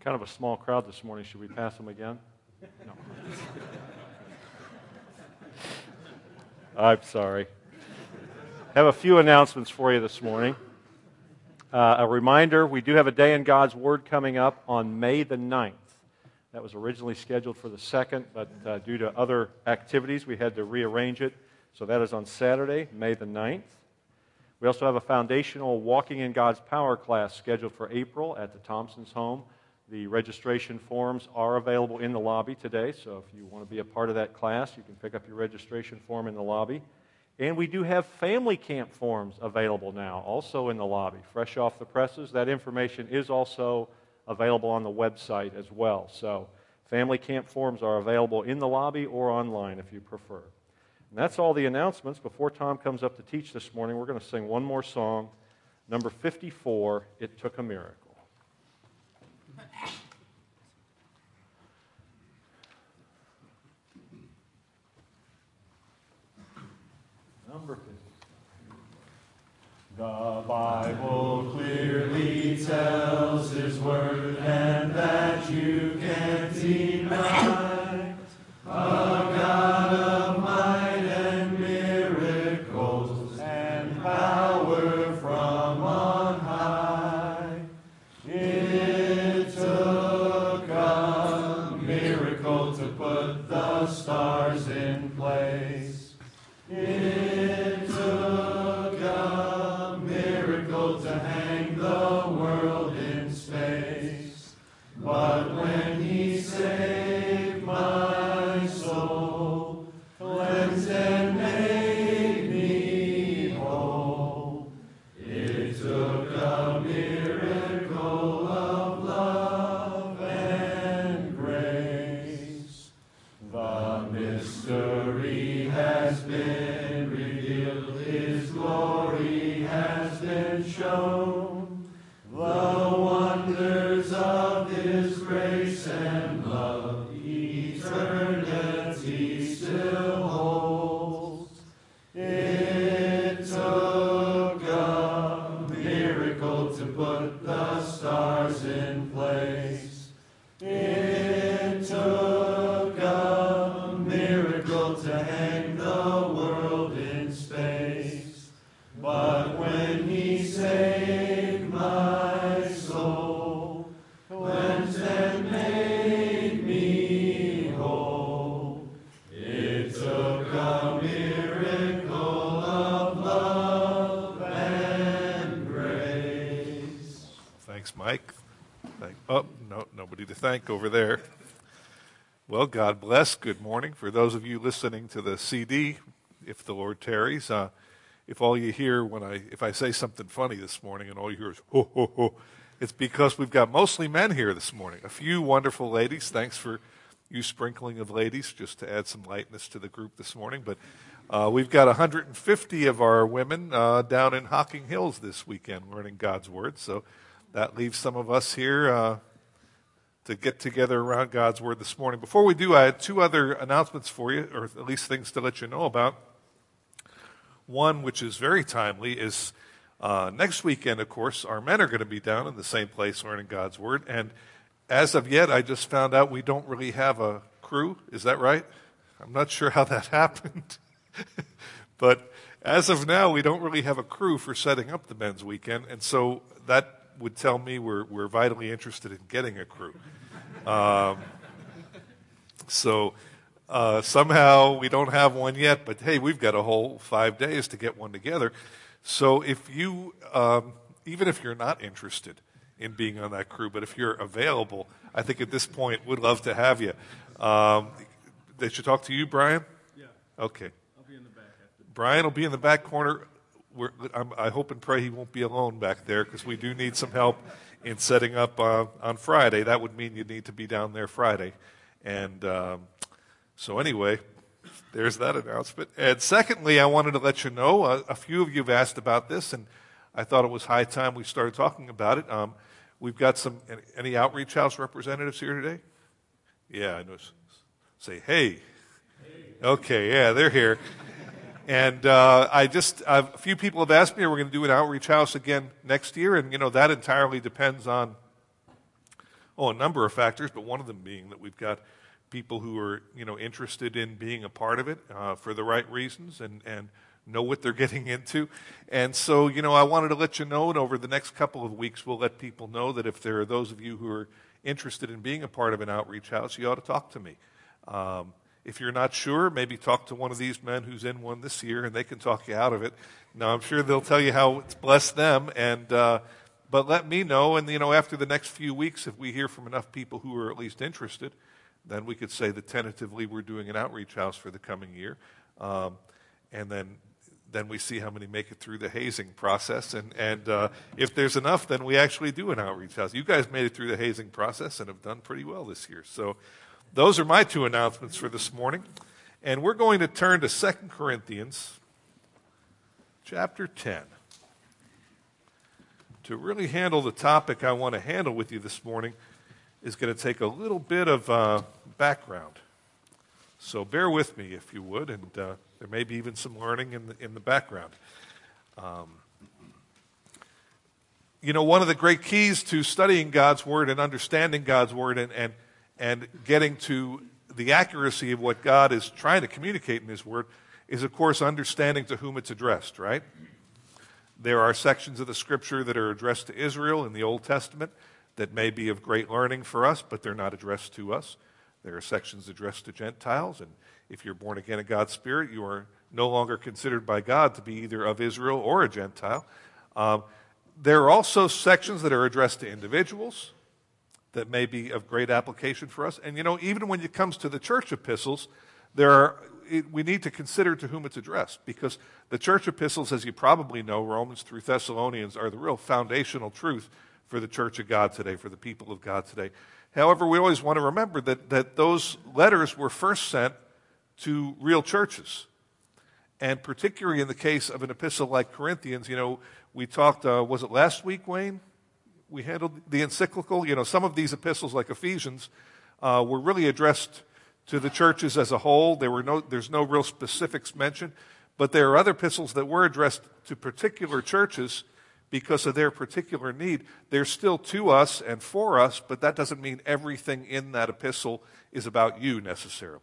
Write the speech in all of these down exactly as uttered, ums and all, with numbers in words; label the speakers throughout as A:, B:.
A: kind of a small crowd this morning. Should we pass them again? No. I'm sorry. I have a few announcements for you this morning. Uh, a reminder, we do have a Day in God's Word coming up on May the ninth. That was originally scheduled for the second, but uh, due to other activities, we had to rearrange it. So that is on Saturday, May the ninth. We also have a foundational Walking in God's Power class scheduled for April at the Thompsons' home. The registration forms are available in the lobby today, so if you want to be a part of that class, you can pick up your registration form in the lobby. And we do have family camp forms available now, also in the lobby, fresh off the presses. That information is also available on the website as well. So family camp forms are available in the lobby or online if you prefer. And that's all the announcements. Before Tom comes up to teach this morning, we're going to sing one more song, number fifty-four, It Took a Miracle. Number fifty.
B: The Bible clearly tells His word, and that you can't deny. A God of might and miracles and power from on high. It took a miracle to put the stars in place. It took a miracle to hang the world in space. But when He saved my soul, cleansed and made me whole, it took a miracle of love and grace. The mystery has been revealed, His glory has been shown. The wonders of His grace and love, eternity still holds. It took a miracle to put the stars in place. It took a miracle to hang the world in space. But when He saved my soul, cleansed and made me whole, it took a miracle of love and grace.
C: Thanks, Mike. Thank, oh, no, nobody to thank over there. Well, God bless. Good morning. For those of you listening to the C D, if the Lord tarries, uh, if all you hear when I, if I say something funny this morning and all you hear is ho, ho, ho, it's because we've got mostly men here this morning. A few wonderful ladies. Thanks for you sprinkling of ladies just to add some lightness to the group this morning. But uh, we've got one hundred fifty of our women uh, down in Hocking Hills this weekend learning God's Word. So that leaves some of us here uh, to get together around God's Word this morning. Before we do, I had two other announcements for you, or at least things to let you know about. One, which is very timely, is uh, next weekend, of course, our men are going to be down in the same place learning God's Word. And as of yet, I just found out we don't really have a crew. Is that right? I'm not sure how that happened. But as of now, we don't really have a crew for setting up the men's weekend. And so that would tell me we're, we're vitally interested in getting a crew. Um, so uh, somehow we don't have one yet, but hey, we've got a whole five days to get one together. So if you, um, even if you're not interested in being on that crew, but if you're available, I think at this point we'd love to have you. Um, they should talk to you, Brian?
D: Yeah.
C: Okay.
D: I'll be in the back after.
C: Brian will be in the back corner. We're, I'm, I hope and pray he won't be alone back there because we do need some help in setting up uh, on Friday. That would mean you need to be down there Friday. And um, so anyway, there's that announcement. And secondly, I wanted to let you know, uh, a few of you have asked about this, and I thought it was high time we started talking about it. Um, we've got some, any, any Outreach House representatives here today? Yeah, I know. Say, hey. hey. Okay, yeah, they're here. And uh, I just, I've, a few people have asked me, are we going to do an Outreach House again next year? And, you know, that entirely depends on Oh, a number of factors, but one of them being that we've got people who are, you know, interested in being a part of it uh, for the right reasons and, and know what they're getting into. And so, you know, I wanted to let you know, and over the next couple of weeks, we'll let people know that if there are those of you who are interested in being a part of an outreach house, you ought to talk to me. Um, if you're not sure, maybe talk to one of these men who's in one this year, and they can talk you out of it. Now, I'm sure they'll tell you how it's blessed them, and uh, but let me know, and, you know, after the next few weeks, if we hear from enough people who are at least interested, then we could say that tentatively we're doing an outreach house for the coming year. Um, and then then we see how many make it through the hazing process. And, and uh, if there's enough, then we actually do an outreach house. You guys made it through the hazing process and have done pretty well this year. So those are my two announcements for this morning. And we're going to turn to Second Corinthians chapter ten. To really handle the topic I want to handle with you this morning is going to take a little bit of uh, background. So bear with me, if you would, and uh, there may be even some learning in the, in the background. Um, you know, one of the great keys to studying God's Word and understanding God's Word and, and, and getting to the accuracy of what God is trying to communicate in His Word is, of course, understanding to whom it's addressed, right? There are sections of the Scripture that are addressed to Israel in the Old Testament that may be of great learning for us, but they're not addressed to us. There are sections addressed to Gentiles, and if you're born again of God's Spirit, you are no longer considered by God to be either of Israel or a Gentile. Um, there are also sections that are addressed to individuals that may be of great application for us. And, you know, even when it comes to the church epistles, there are, it, we need to consider to whom it's addressed, because the church epistles, as you probably know, Romans through Thessalonians, are the real foundational truth for the church of God today, for the people of God today. However, we always want to remember that, that those letters were first sent to real churches. And particularly in the case of an epistle like Corinthians, you know, we talked, uh, was it last week, Wayne? We handled the encyclical. You know, some of these epistles, like Ephesians, uh, were really addressed to the churches as a whole. There were no, there's no real specifics mentioned. But there are other epistles that were addressed to particular churches because of their particular need. They're still to us and for us, but that doesn't mean everything in that epistle is about you necessarily.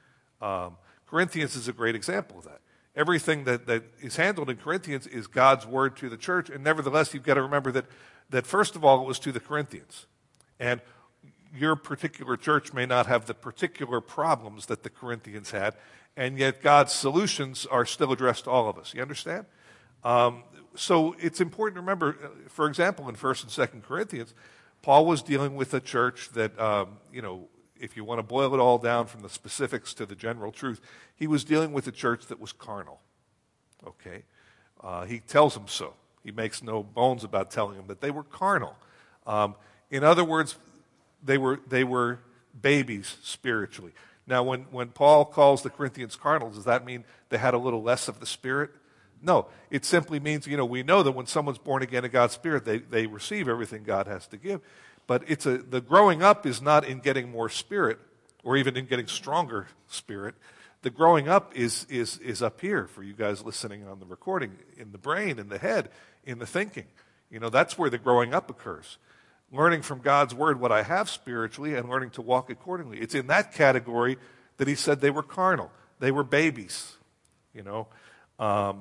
C: Um, Corinthians is a great example of that. Everything that, that is handled in Corinthians is God's word to the church, and nevertheless, you've got to remember that, that first of all, it was to the Corinthians. And your particular church may not have the particular problems that the Corinthians had, and yet God's solutions are still addressed to all of us. You understand? Um, so it's important to remember, for example, in First and Second Corinthians, Paul was dealing with a church that, um, you know, if you want to boil it all down from the specifics to the general truth, he was dealing with a church that was carnal. Okay? Uh, he tells them so. He makes no bones about telling them that they were carnal. Um, in other words, they were they were babies spiritually. Now, when, when Paul calls the Corinthians carnal, does that mean they had a little less of the Spirit? No. It simply means, you know, we know that when someone's born again of God's Spirit, they, they receive everything God has to give. But it's a, the growing up is not in getting more Spirit or even in getting stronger Spirit. The growing up is, is, is up here for you guys listening on the recording, in the brain, in the head, in the thinking. You know, that's where the growing up occurs. Learning from God's word what I have spiritually and learning to walk accordingly. It's in that category that he said they were carnal. They were babies, you know. Um,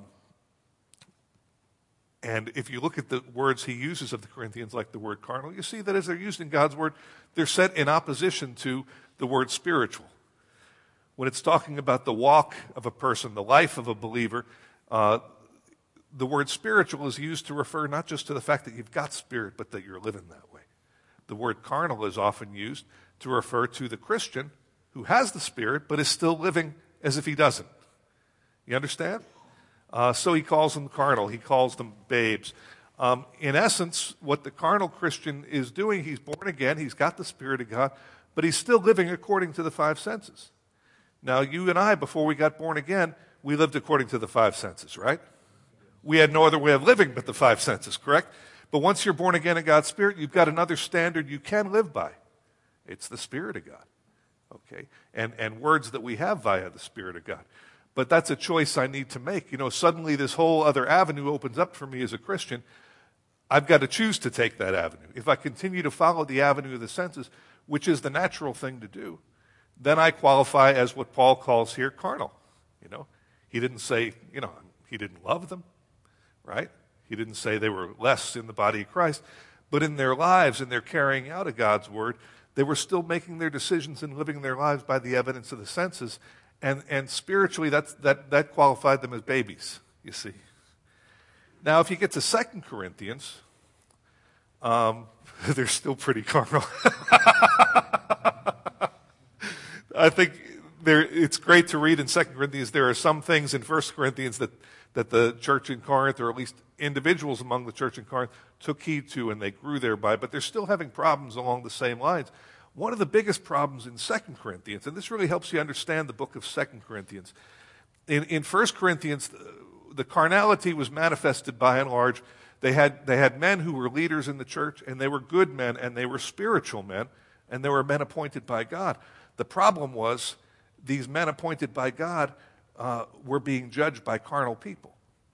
C: and if you look at the words he uses of the Corinthians, like the word carnal, you see that as they're used in God's word, they're set in opposition to the word spiritual. When it's talking about the walk of a person, the life of a believer, uh, the word spiritual is used to refer not just to the fact that you've got spirit, but that you're living that way. The word carnal is often used to refer to the Christian who has the Spirit, but is still living as if he doesn't. You understand? Uh, so he calls them carnal. He calls them babes. Um, in essence, what the carnal Christian is doing, he's born again, he's got the Spirit of God, but he's still living according to the five senses. Now, you and I, before we got born again, we lived according to the five senses, right? We had no other way of living but the five senses, correct? But once you're born again in God's Spirit, you've got another standard you can live by. It's the Spirit of God, okay? And, and words that we have via the Spirit of God. But that's a choice I need to make. You know, suddenly this whole other avenue opens up for me as a Christian. I've got to choose to take that avenue. If I continue to follow the avenue of the senses, which is the natural thing to do, then I qualify as what Paul calls here carnal. You know, he didn't say, you know, he didn't love them, right? He didn't say they were less in the body of Christ, but in their lives, in their carrying out of God's word, they were still making their decisions and living their lives by the evidence of the senses. And, and spiritually, that's, that, that qualified them as babies, you see. Now, if you get to Second Corinthians, um, they're still pretty carnal. I think there, it's great to read in Second Corinthians. There are some things in First Corinthians that, that the church in Corinth, or at least individuals among the church in Corinth, took heed to and they grew thereby, but they're still having problems along the same lines. One of the biggest problems in Second Corinthians, and this really helps you understand the book of Second Corinthians, in, in First Corinthians, the carnality was manifested by and large. They had, they had men who were leaders in the church, and they were good men, and they were spiritual men, and they were men appointed by God. The problem was these men appointed by God uh, were being judged by carnal people.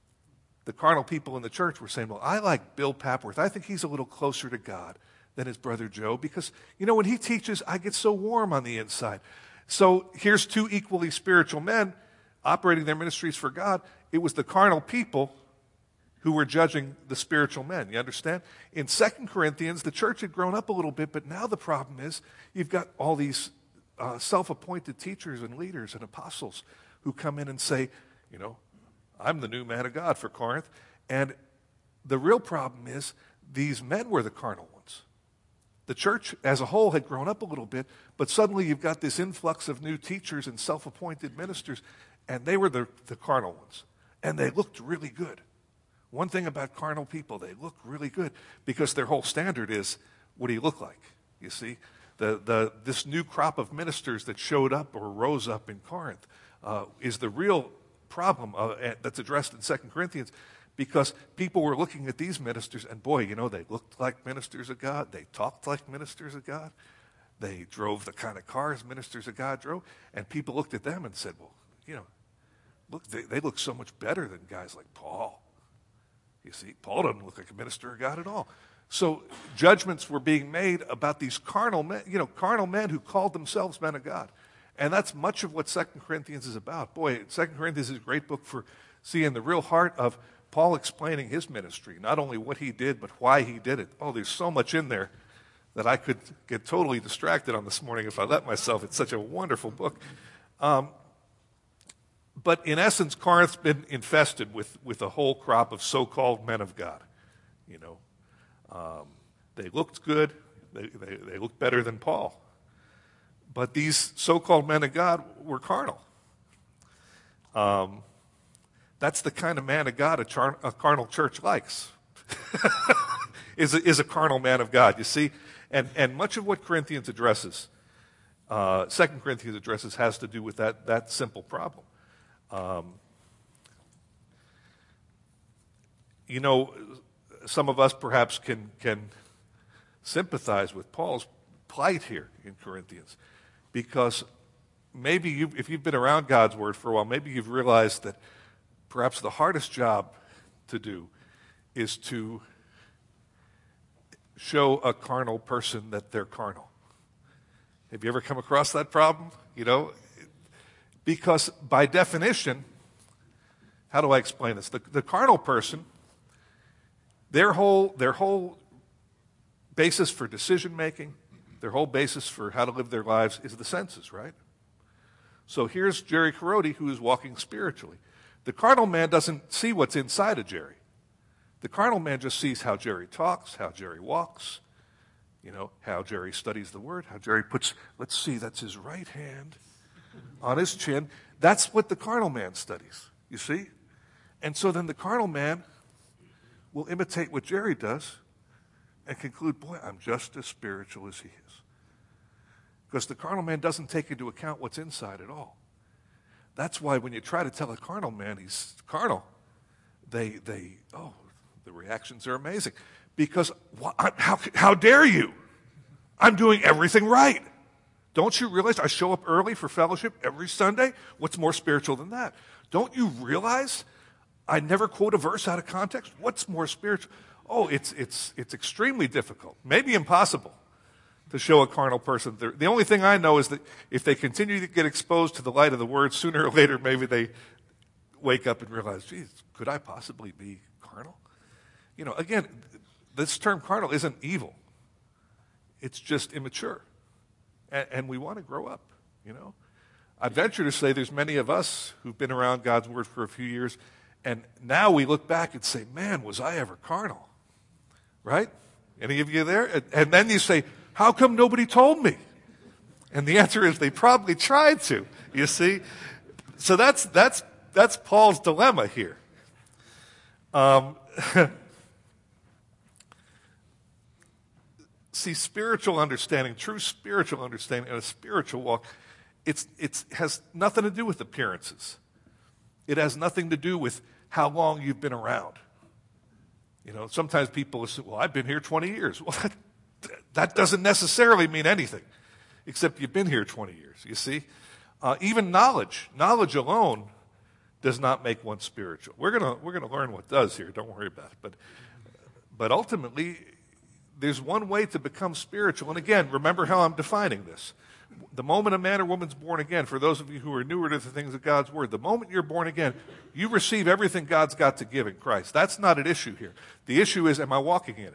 C: The carnal people in the church were saying, well, I like Bill Papworth. I think he's a little closer to God than his brother Joe because, you know, when he teaches, I get so warm on the inside. So here's two equally spiritual men operating their ministries for God. It was the carnal people who were judging the spiritual men. You understand? In Second Corinthians, the church had grown up a little bit, but now the problem is you've got all these uh, self-appointed teachers and leaders and apostles who come in and say, you know, I'm the new man of God for Corinth. And the real problem is these men were the carnal ones. The church as a whole had grown up a little bit, but suddenly you've got this influx of new teachers and self-appointed ministers, and they were the, the carnal ones. And they looked really good. One thing about carnal people, they look really good because their whole standard is, what do you look like? You see, the, the, this new crop of ministers that showed up or rose up in Corinth uh, is the real problem uh, that's addressed in Second Corinthians, because people were looking at these ministers and, boy, you know, they looked like ministers of God. They talked like ministers of God. They drove the kind of cars ministers of God drove. And people looked at them and said, well, you know, look, they, they look so much better than guys like Paul. You see, Paul doesn't look like a minister of God at all. So judgments were being made about these carnal men, you know, carnal men who called themselves men of God. And that's much of what Second Corinthians is about. Boy, Second Corinthians is a great book for seeing the real heart of Paul explaining his ministry, not only what he did, but why he did it. Oh, there's so much in there that I could get totally distracted on this morning if I let myself. It's such a wonderful book. Um, but in essence, Corinth's been infested with, with a whole crop of so-called men of God. You know, um, they looked good. They, they, they looked better than Paul. But these so-called men of God were carnal. Um, that's the kind of man of God a, char- a carnal church likes, is, a, is a carnal man of God, you see? And, and much of what Corinthians addresses, uh, Second Corinthians addresses, has to do with that, that simple problem. Um, you know, some of us perhaps can, can sympathize with Paul's plight here in Corinthians, because maybe you, if you've been around God's word for a while, maybe you've realized that perhaps the hardest job to do is to show a carnal person that they're carnal. Have you ever come across that problem? You know, because by definition, how do I explain this? The, the carnal person, their whole, their whole basis for decision making, their whole basis for how to live their lives is the senses, right? So here's Jerry Carodi, who is walking spiritually. The carnal man doesn't see what's inside of Jerry. The carnal man just sees how Jerry talks, how Jerry walks, you know, how Jerry studies the word, how Jerry puts, let's see, that's his right hand on his chin. That's what the carnal man studies, you see? And so then the carnal man will imitate what Jerry does and conclude, boy, I'm just as spiritual as he is. Because the carnal man doesn't take into account what's inside at all. That's why when you try to tell a carnal man he's carnal, they, they oh, the reactions are amazing. Because wh- how, how dare you? I'm doing everything right. Don't you realize I show up early for fellowship every Sunday? What's more spiritual than that? Don't you realize I never quote a verse out of context? What's more spiritual? oh, it's, it's, it's extremely difficult, maybe impossible, to show a carnal person. They're, the only thing I know is that if they continue to get exposed to the light of the Word, sooner or later maybe they wake up and realize, geez, could I possibly be carnal? You know, again, this term carnal isn't evil. It's just immature. And, and we want to grow up, you know. I venture to say there's many of us who've been around God's Word for a few years, and now we look back and say, man, was I ever carnal? Right? Any of you there? And, and then you say, how come nobody told me? And the answer is they probably tried to, you see. So that's, that's, that's Paul's dilemma here. Um, see, spiritual understanding, true spiritual understanding, and a spiritual walk, it's, it's has nothing to do with appearances. It has nothing to do with how long you've been around. You know, sometimes people say, well, I've been here twenty years. Well, that, that doesn't necessarily mean anything, except you've been here twenty years, you see. Uh, even knowledge, knowledge alone does not make one spiritual. We're going to we're gonna learn what does here, don't worry about it. But, but ultimately, there's one way to become spiritual. And again, remember how I'm defining this. The moment a man or woman's born again, for those of you who are newer to the things of God's Word, the moment you're born again, you receive everything God's got to give in Christ. That's not an issue here. The issue is, am I walking in it?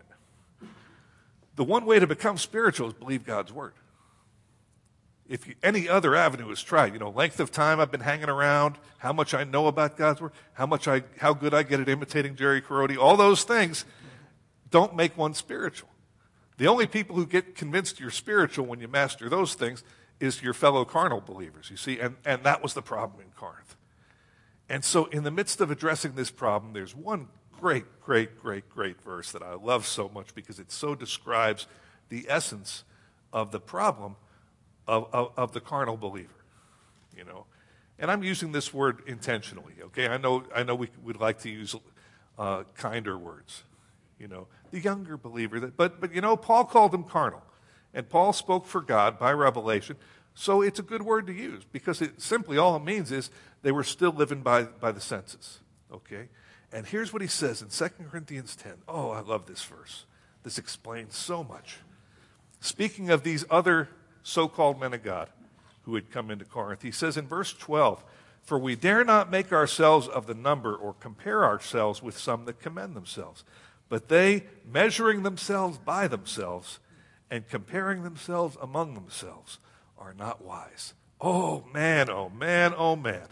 C: The one way to become spiritual is believe God's Word. If you, any other avenue is tried, you know, length of time I've been hanging around, how much I know about God's Word, how much I, how good I get at imitating Jerry Carodi, all those things don't make one spiritual. The only people who get convinced you're spiritual when you master those things is your fellow carnal believers, you see, and, and that was the problem in Corinth. And so in the midst of addressing this problem, there's one great, great, great, great verse that I love so much because it so describes the essence of the problem of, of, of the carnal believer, you know. And I'm using this word intentionally, okay? I know, I know we would like to use uh, kinder words. You know, the younger believer. That, but, but, you know, Paul called them carnal. And Paul spoke for God by revelation. So it's a good word to use because it simply all it means is they were still living by, by the senses. Okay? And here's what he says in Second Corinthians ten. Oh, I love this verse. This explains so much. Speaking of these other so-called men of God who had come into Corinth, he says in verse twelve, for we dare not make ourselves of the number or compare ourselves with some that commend themselves. But they, measuring themselves by themselves and comparing themselves among themselves, are not wise. Oh, man, oh, man, oh, man.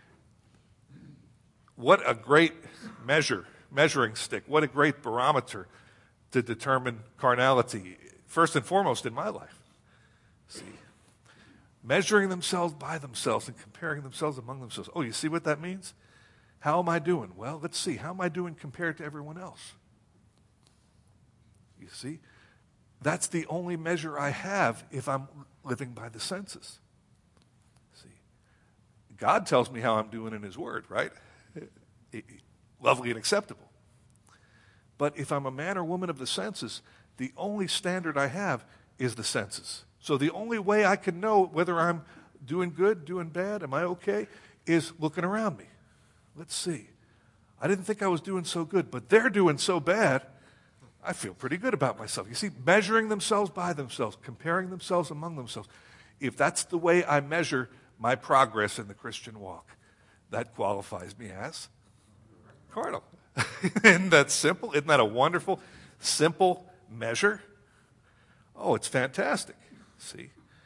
C: What a great measure, measuring stick. What a great barometer to determine carnality, first and foremost in my life. See, measuring themselves by themselves and comparing themselves among themselves. Oh, you see what that means? How am I doing? Well, let's see. How am I doing compared to everyone else? You see, that's the only measure I have if I'm living by the senses. See, God tells me how I'm doing in His Word, right? Lovely and acceptable. But if I'm a man or woman of the senses, the only standard I have is the senses. So the only way I can know whether I'm doing good, doing bad, am I okay, is looking around me. Let's see. I didn't think I was doing so good, but they're doing so bad. I feel pretty good about myself. You see, measuring themselves by themselves, comparing themselves among themselves. If that's the way I measure my progress in the Christian walk, that qualifies me as carnal. Isn't that simple? Isn't that a wonderful, simple measure? Oh, it's fantastic. See?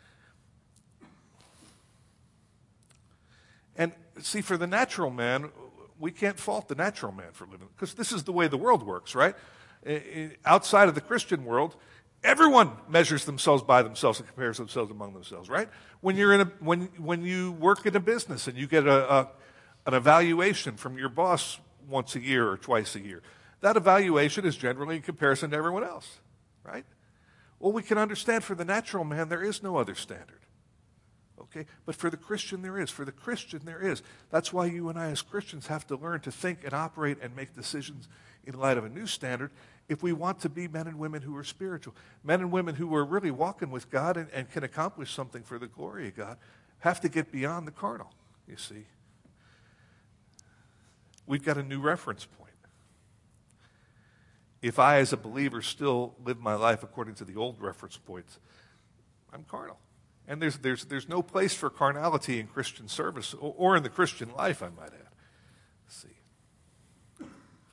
C: And see, for the natural man, we can't fault the natural man for living, because this is the way the world works, right? Outside of the Christian world, everyone measures themselves by themselves and compares themselves among themselves, right? When you're in a when when you work in a business and you get a, a an evaluation from your boss once a year or twice a year, that evaluation is generally in comparison to everyone else, right? Well, we can understand for the natural man there is no other standard. Okay? But for the Christian there is. For the Christian there is. That's why you and I as Christians have to learn to think and operate and make decisions in light of a new standard if we want to be men and women who are spiritual. Men and women who are really walking with God and, and can accomplish something for the glory of God have to get beyond the carnal, you see. We've got a new reference point. if I, as a believer, still live my life according to the old reference points, I'm carnal. And there's, there's, there's no place for carnality in Christian service or, or in the Christian life, I might add. Let's see.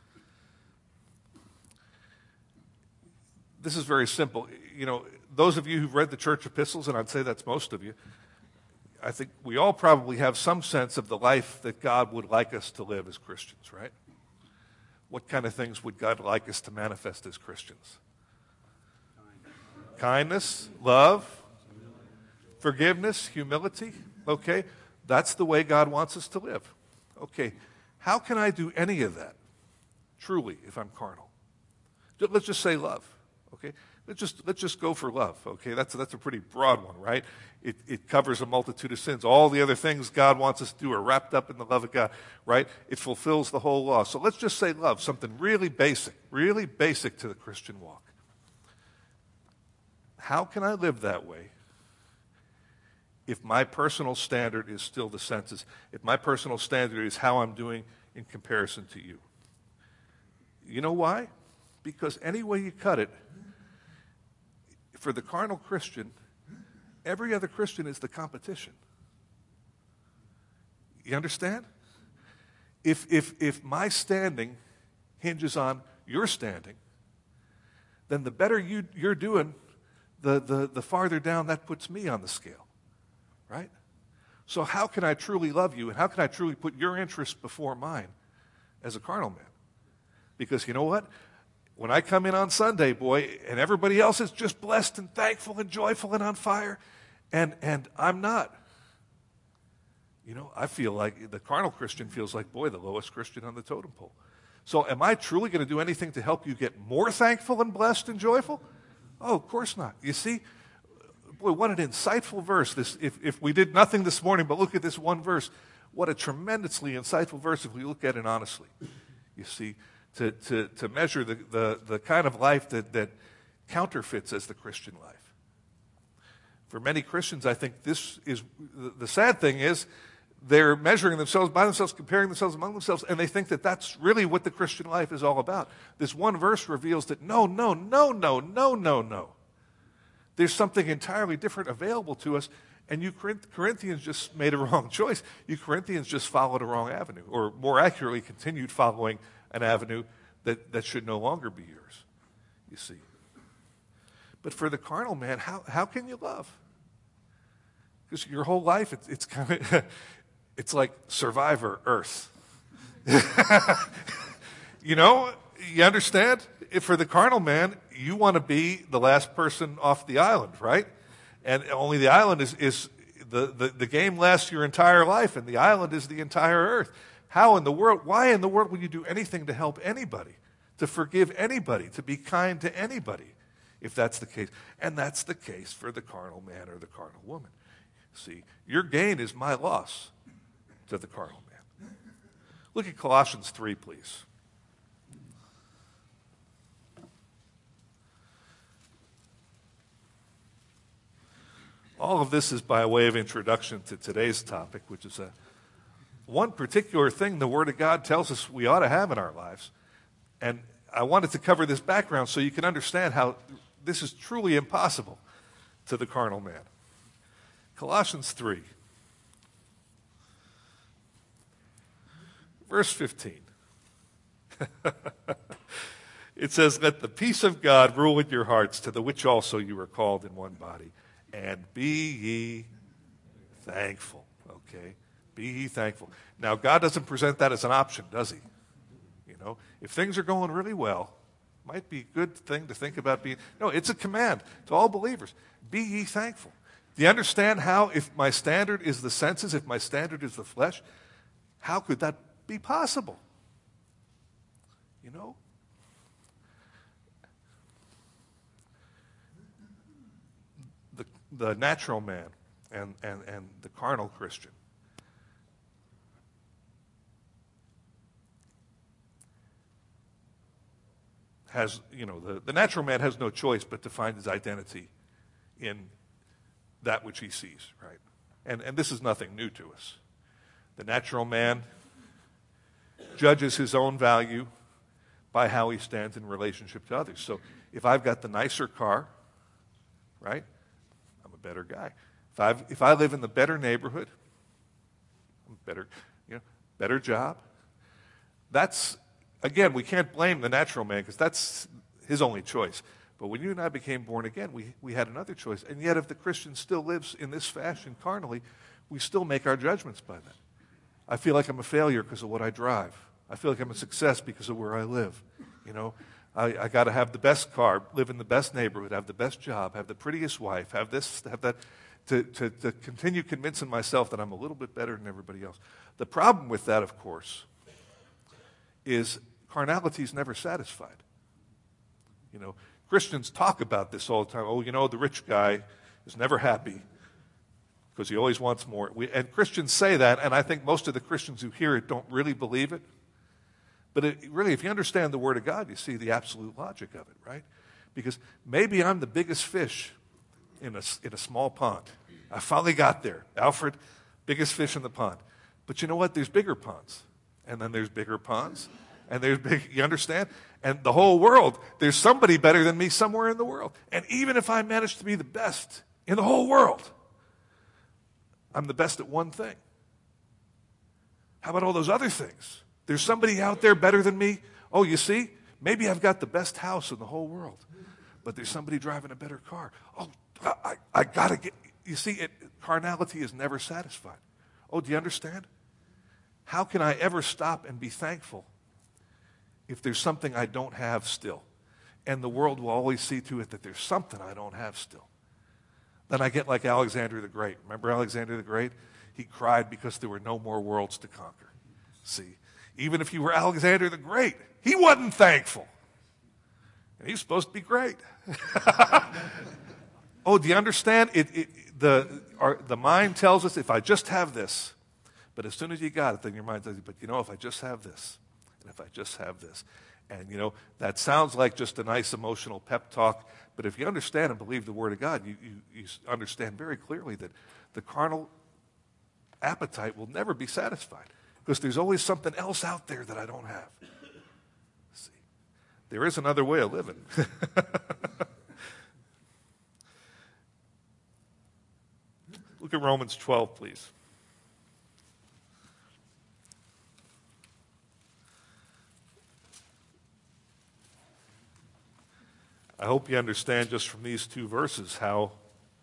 C: This is very simple. You know, those of you who've read the church epistles, and I'd say that's most of you, I think we all probably have some sense of the life that God would like us to live as Christians, right? What kind of things would God like us to manifest as Christians? Kindness, love, forgiveness, humility. Okay, that's the way God wants us to live. Okay, how can I do any of that, truly, if I'm carnal? Let's just say love, okay? Let's just, let's just go for love, okay? That's, that's a pretty broad one, right? It, it covers a multitude of sins. All the other things God wants us to do are wrapped up in the love of God, right? It fulfills the whole law. So let's just say love, something really basic, really basic to the Christian walk. How can I live that way if my personal standard is still the senses, if my personal standard is how I'm doing in comparison to you? You know why? Because any way you cut it, for the carnal Christian, every other Christian is the competition. You understand? If, if, if my standing hinges on your standing, then the better you, you're doing, the, the, the farther down that puts me on the scale. Right? So how can I truly love you, and how can I truly put your interests before mine as a carnal man? Because you know what? When I come in on Sunday, boy, and everybody else is just blessed and thankful and joyful and on fire, and, and I'm not. You know, I feel like the carnal Christian feels like, boy, the lowest Christian on the totem pole. So am I truly going to do anything to help you get more thankful and blessed and joyful? Oh, of course not. You see, boy, what an insightful verse. This, if, if we did nothing this morning but look at this one verse, what a tremendously insightful verse if we look at it honestly. You see, to, to, to measure the, the, the kind of life that, that counterfeits as the Christian life. For many Christians, I think this is, the, the sad thing is, they're measuring themselves by themselves, comparing themselves among themselves, and they think that that's really what the Christian life is all about. This one verse reveals that no, no, no, no, no, no, no. There's something entirely different available to us, and you Corinthians just made a wrong choice. You Corinthians just followed a wrong avenue, or more accurately, continued following an avenue that, that should no longer be yours, you see. But for the carnal man, how, how can you love? Because your whole life, it's, it's kind of, it's like Survivor Earth. You know, you understand? If for the carnal man, you want to be the last person off the island, right? And only the island is, is the, the, the game lasts your entire life, and the island is the entire earth. How in the world, why in the world would you do anything to help anybody, to forgive anybody, to be kind to anybody, if that's the case? And that's the case for the carnal man or the carnal woman. See, your gain is my loss to the carnal man. Look at Colossians three, please. All of this is by way of introduction to today's topic, which is a one particular thing the Word of God tells us we ought to have in our lives. And I wanted to cover this background so you can understand how this is truly impossible to the carnal man. Colossians three, verse fifteen. It says, "Let the peace of God rule in your hearts, to the which also you were called in one body, and be ye thankful." Okay? Be ye thankful. Now, God doesn't present that as an option, does he? You know, if things are going really well, might be a good thing to think about being. No, it's a command to all believers. Be ye thankful. Do you understand how, if my standard is the senses, if my standard is the flesh, how could that be possible? You know? The, the natural man and, and, and the carnal Christian has, you know, the, the natural man has no choice but to find his identity in that which he sees, right? And, and this is nothing new to us. The natural man judges his own value by how he stands in relationship to others. So if I've got the nicer car, right, I'm a better guy. If, I've, if I live in the better neighborhood, I'm better, you know, better job. That's, again, we can't blame the natural man because that's his only choice. But when you and I became born again, we, we had another choice. And yet if the Christian still lives in this fashion carnally, we still make our judgments by that. I feel like I'm a failure because of what I drive. I feel like I'm a success because of where I live. You know, I, I got to have the best car, live in the best neighborhood, have the best job, have the prettiest wife, have this, have that, to, to, to continue convincing myself that I'm a little bit better than everybody else. The problem with that, of course, is carnality is never satisfied. You know, Christians talk about this all the time. Oh, you know, the rich guy is never happy because he always wants more. We, and Christians say that, and I think most of the Christians who hear it don't really believe it. But it, really, if you understand the Word of God, you see the absolute logic of it, right? Because maybe I'm the biggest fish in a, in a small pond. I finally got there. Alfred, biggest fish in the pond. But you know what? There's bigger ponds. And then there's bigger ponds. And there's big, you understand? And the whole world, there's somebody better than me somewhere in the world. And even if I manage to be the best in the whole world, I'm the best at one thing. How about all those other things? There's somebody out there better than me. Oh, you see? Maybe I've got the best house in the whole world. But there's somebody driving a better car. Oh, I, I got to get... You see, it, carnality is never satisfied. Oh, do you understand? How can I ever stop and be thankful if there's something I don't have still? And the world will always see to it that there's something I don't have still. Then I get like Alexander the Great. Remember Alexander the Great? He cried because there were no more worlds to conquer. See, even if you were Alexander the Great, he wasn't thankful. And he was supposed to be great. Oh, do you understand? It, it, the, our, the mind tells us if I just have this, but as soon as you got it, then your mind says, but you know, if I just have this, and if I just have this. And, you know, that sounds like just a nice emotional pep talk, but if you understand and believe the Word of God, you, you, you understand very clearly that the carnal appetite will never be satisfied because there's always something else out there that I don't have. See, there is another way of living. Look at Romans twelve, please. I hope you understand just from these two verses how,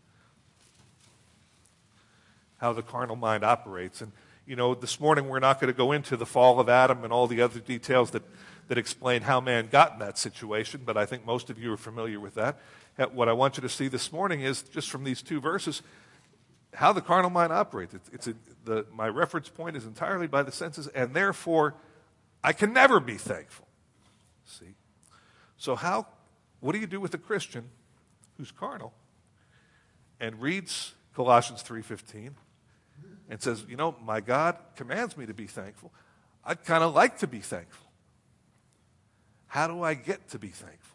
C: how the carnal mind operates. And, you know, this morning we're not going to go into the fall of Adam and all the other details that, that explain how man got in that situation, but I think most of you are familiar with that. What I want you to see this morning is, just from these two verses, how the carnal mind operates. It's, it's a, the, my reference point is entirely by the senses, and therefore I can never be thankful. See? So how... What do you do with a Christian who's carnal and reads Colossians three fifteen and says, you know, my God commands me to be thankful. I'd kind of like to be thankful. How do I get to be thankful?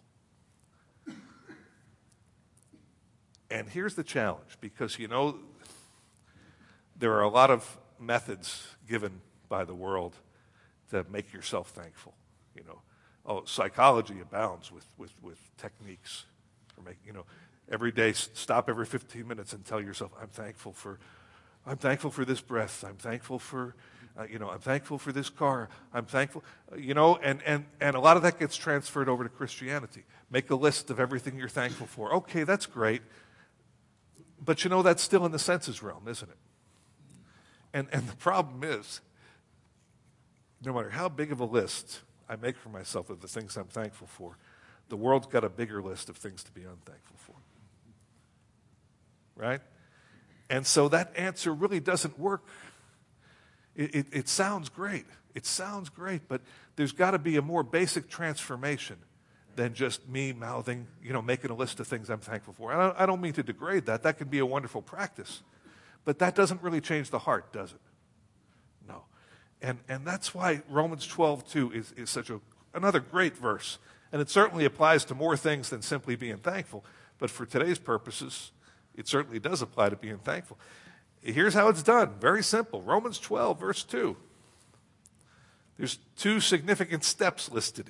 C: And here's the challenge, because, you know, there are a lot of methods given by the world to make yourself thankful, you know. Oh, psychology abounds with, with, with techniques for making, you know, every day stop every fifteen minutes and tell yourself, I'm thankful for, I'm thankful for this breath. I'm thankful for, uh, you know, I'm thankful for this car. I'm thankful, uh, you know, and, and, and a lot of that gets transferred over to Christianity. Make a list of everything you're thankful for. Okay, that's great. But you know, that's still in the senses realm, isn't it? And, and the problem is, no matter how big of a list I make for myself of the things I'm thankful for, the world's got a bigger list of things to be unthankful for. Right? And so that answer really doesn't work. It, it, it sounds great. It sounds great, but there's got to be a more basic transformation than just me mouthing, you know, making a list of things I'm thankful for. I don't, I don't mean to degrade that. That can be a wonderful practice. But that doesn't really change the heart, does it? No. And, and that's why Romans twelve two is, is such a, another great verse. And it certainly applies to more things than simply being thankful. But for today's purposes, it certainly does apply to being thankful. Here's how it's done. Very simple. Romans twelve, verse two. There's two significant steps listed here.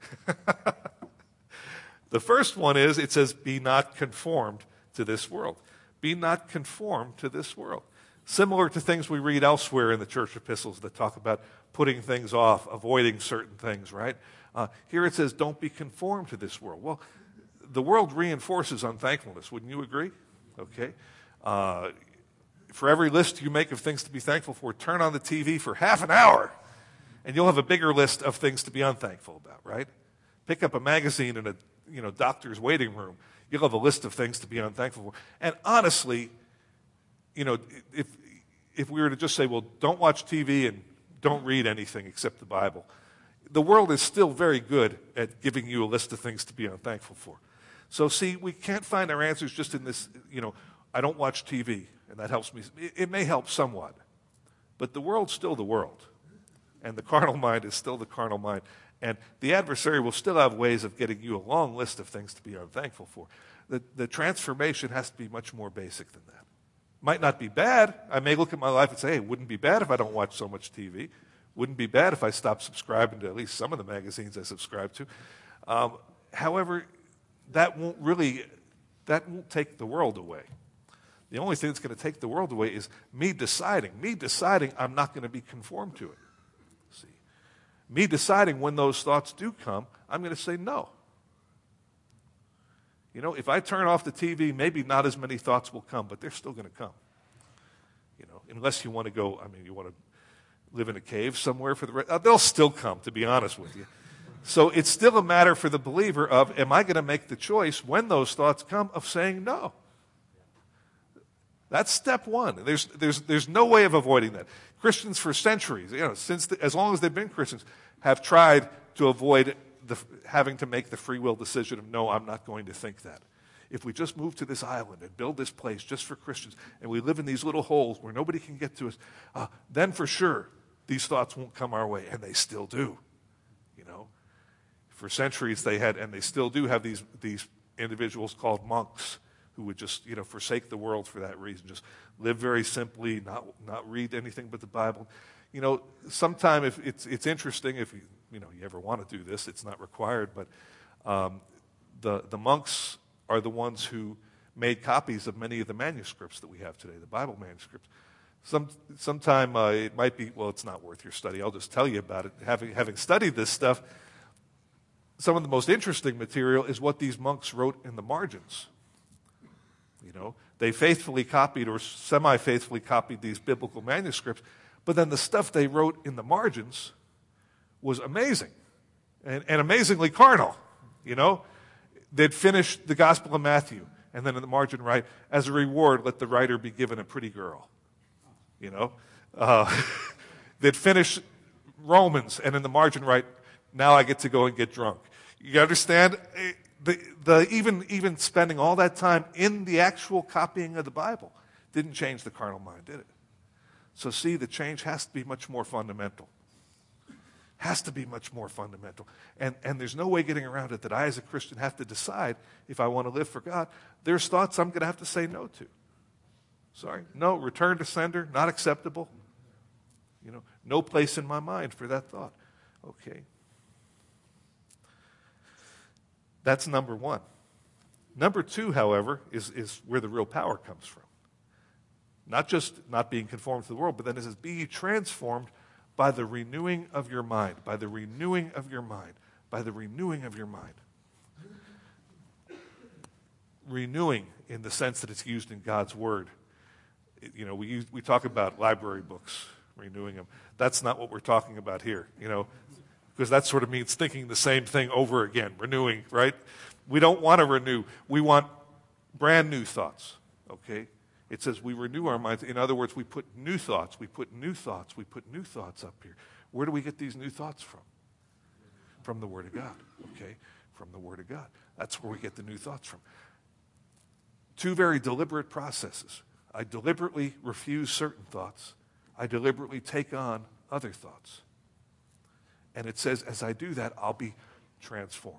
C: The first one is, it says, be not conformed to this world. Be not conformed to this world. Similar to things we read elsewhere in the church epistles that talk about putting things off, avoiding certain things, right? Uh, here it says, don't be conformed to this world. Well, the world reinforces unthankfulness. Wouldn't you agree? Okay. Uh, for every list you make of things to be thankful for, turn on the T V for half an hour, and you'll have a bigger list of things to be unthankful about, right? Pick up a magazine in a you know doctor's waiting room. You'll have a list of things to be unthankful for. And honestly, you know, if if we were to just say, well, don't watch T V and don't read anything except the Bible, the world is still very good at giving you a list of things to be unthankful for. So see, we can't find our answers just in this, you know, I don't watch T V, and that helps me. It, it may help somewhat, but the world's still the world, and the carnal mind is still the carnal mind. And the adversary will still have ways of getting you a long list of things to be unthankful for. The, the transformation has to be much more basic than that. Might not be bad. I may look at my life and say, hey, it wouldn't be bad if I don't watch so much T V. Wouldn't be bad if I stopped subscribing to at least some of the magazines I subscribe to. Um, however, that won't really, that won't take the world away. The only thing that's going to take the world away is me deciding, me deciding I'm not going to be conformed to it. See, me deciding when those thoughts do come, I'm going to say no. You know, if I turn off the T V, maybe not as many thoughts will come, but they're still going to come. You know, unless you want to go, I mean, you want to live in a cave somewhere for the rest, they'll still come, to be honest with you. So it's still a matter for the believer of, am I going to make the choice when those thoughts come of saying no? That's step one. There's, there's, there's no way of avoiding that. Christians for centuries, you know, since the, as long as they've been Christians, have tried to avoid the, having to make the free will decision of, no, I'm not going to think that. If we just move to this island and build this place just for Christians, and we live in these little holes where nobody can get to us, uh, then for sure these thoughts won't come our way, and they still do. You know, for centuries they had, and they still do have these these individuals called monks who would just, you know, forsake the world for that reason, just live very simply, not not read anything but the Bible. You know, sometime if it's it's interesting if you you know you ever want to do this, it's not required, but um, the the monks are the ones who made copies of many of the manuscripts that we have today, the Bible manuscripts. Some sometime uh, it might be, well, it's not worth your study. I'll just tell you about it. Having having studied this stuff, some of the most interesting material is what these monks wrote in the margins. You know, they faithfully copied or semi-faithfully copied these biblical manuscripts, but then the stuff they wrote in the margins was amazing and, and amazingly carnal. You know, they'd finish the Gospel of Matthew, and then in the margin write, as a reward, let the writer be given a pretty girl. You know, uh, they'd finish Romans, and in the margin write, now I get to go and get drunk. You understand? The, the, even, even spending all that time in the actual copying of the Bible didn't change the carnal mind, did it? So see, the change has to be much more fundamental. Has to be much more fundamental. And, and there's no way getting around it that I as a Christian have to decide if I want to live for God. There's thoughts I'm going to have to say no to. Sorry, no, return to sender, not acceptable. You know, no place in my mind for that thought. Okay. That's number one. Number two, however, is, is where the real power comes from. Not just not being conformed to the world, but then it says, be ye transformed by the renewing of your mind, by the renewing of your mind, by the renewing of your mind. Renewing in the sense that it's used in God's Word. You know, we use, we talk about library books, renewing them. That's not what we're talking about here, you know, because that sort of means thinking the same thing over again, renewing, right? We don't want to renew. We want brand new thoughts, okay? It says we renew our minds. In other words, we put new thoughts. We put new thoughts. We put new thoughts up here. Where do we get these new thoughts from? From the Word of God, okay? From the Word of God. That's where we get the new thoughts from. Two very deliberate processes. I deliberately refuse certain thoughts. I deliberately take on other thoughts. And it says, as I do that, I'll be transformed.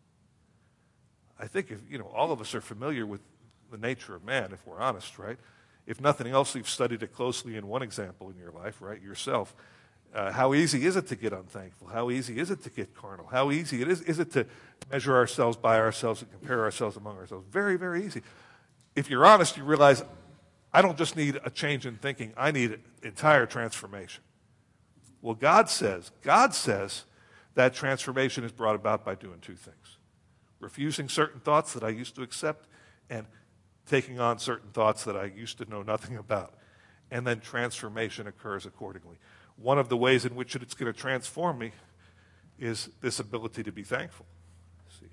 C: I think if, you know, all of us are familiar with the nature of man, if we're honest, right? If nothing else, you've studied it closely in one example in your life, right? Yourself. Uh, how easy is it to get unthankful? How easy is it to get carnal? How easy it is, is it to measure ourselves by ourselves and compare ourselves among ourselves? Very, very easy. If you're honest, you realize I don't just need a change in thinking. I need entire transformation. Well, God says, God says that transformation is brought about by doing two things. Refusing certain thoughts that I used to accept and taking on certain thoughts that I used to know nothing about. And then transformation occurs accordingly. One of the ways in which it's going to transform me is this ability to be thankful. See,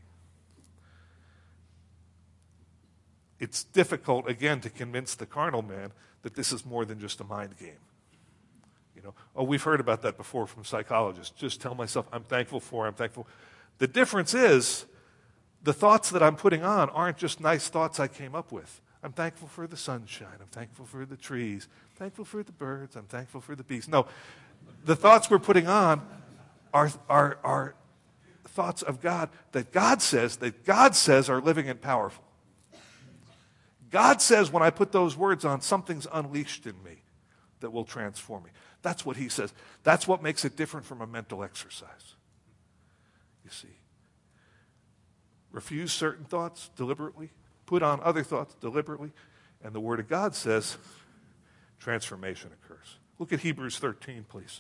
C: it's difficult, again, to convince the carnal man that this is more than just a mind game. You know, oh, we've heard about that before from psychologists. Just tell myself I'm thankful for, I'm thankful. The difference is the thoughts that I'm putting on aren't just nice thoughts I came up with. I'm thankful for the sunshine. I'm thankful for the trees. I'm thankful for the birds. I'm thankful for the bees. No, the thoughts we're putting on are, are, are thoughts of God that God says, that God says are living and powerful. God says when I put those words on, something's unleashed in me that will transform me. That's what he says. That's what makes it different from a mental exercise. You see. Refuse certain thoughts deliberately. Put on other thoughts deliberately. And the Word of God says transformation occurs. Look at Hebrews thirteen, please.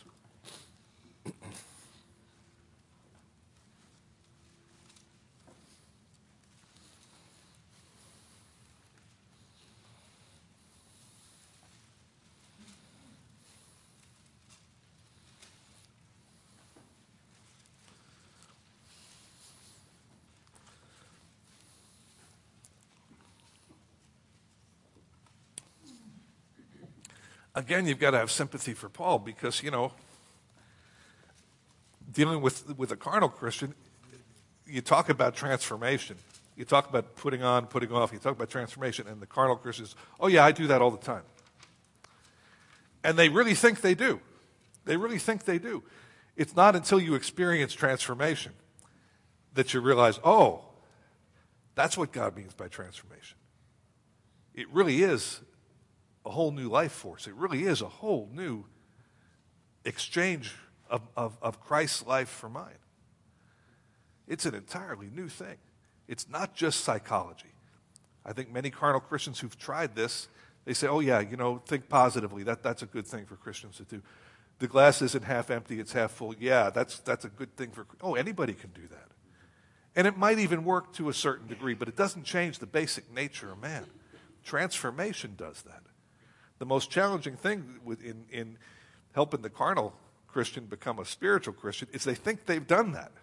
C: Again, you've got to have sympathy for Paul because, you know, dealing with, with a carnal Christian, you talk about transformation. You talk about putting on, putting off. You talk about transformation, and the carnal Christians, oh, yeah, I do that all the time. And they really think they do. They really think they do. It's not until you experience transformation that you realize, oh, that's what God means by transformation. It really is a whole new life force. It really is a whole new exchange of, of, of Christ's life for mine. It's an entirely new thing. It's not just psychology. I think many carnal Christians who've tried this, they say, oh yeah, you know, think positively. That, that's a good thing for Christians to do. The glass isn't half empty, it's half full. Yeah, that's, that's a good thing for, oh, anybody can do that. And it might even work to a certain degree, but it doesn't change the basic nature of man. Transformation does that. The most challenging thing in, in helping the carnal Christian become a spiritual Christian is they think they've done that.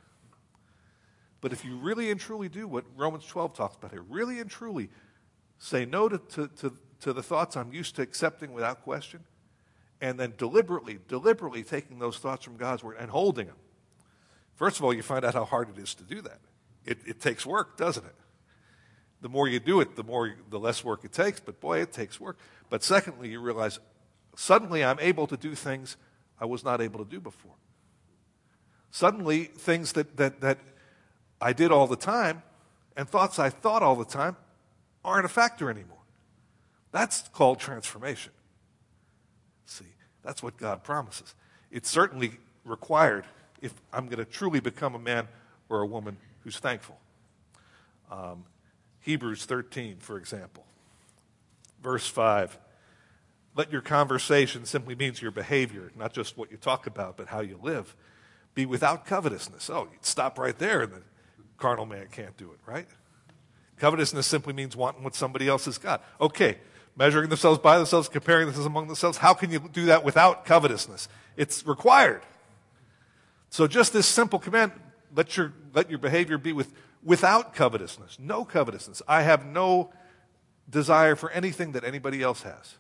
C: But if you really and truly do what Romans twelve talks about here, really and truly say no to, to, to, to the thoughts I'm used to accepting without question, and then deliberately, deliberately taking those thoughts from God's word and holding them. First of all, you find out how hard it is to do that. It, it takes work, doesn't it? The more you do it, the more the less work it takes, but boy, it takes work. But secondly, you realize suddenly I'm able to do things I was not able to do before. Suddenly, things that, that, that I did all the time and thoughts I thought all the time aren't a factor anymore. That's called transformation. See, that's what God promises. It's certainly required if I'm going to truly become a man or a woman who's thankful. Um, Hebrews thirteen, for example, verse five. Let your conversation simply means your behavior, not just what you talk about, but how you live. Be without covetousness. Oh, you'd stop right there, and the carnal man can't do it, right? Covetousness simply means wanting what somebody else has got. Okay, measuring themselves by themselves, comparing themselves among themselves. How can you do that without covetousness? It's required. So just this simple command, let your, let your behavior be with, without covetousness. No covetousness. I have no desire for anything that anybody else has.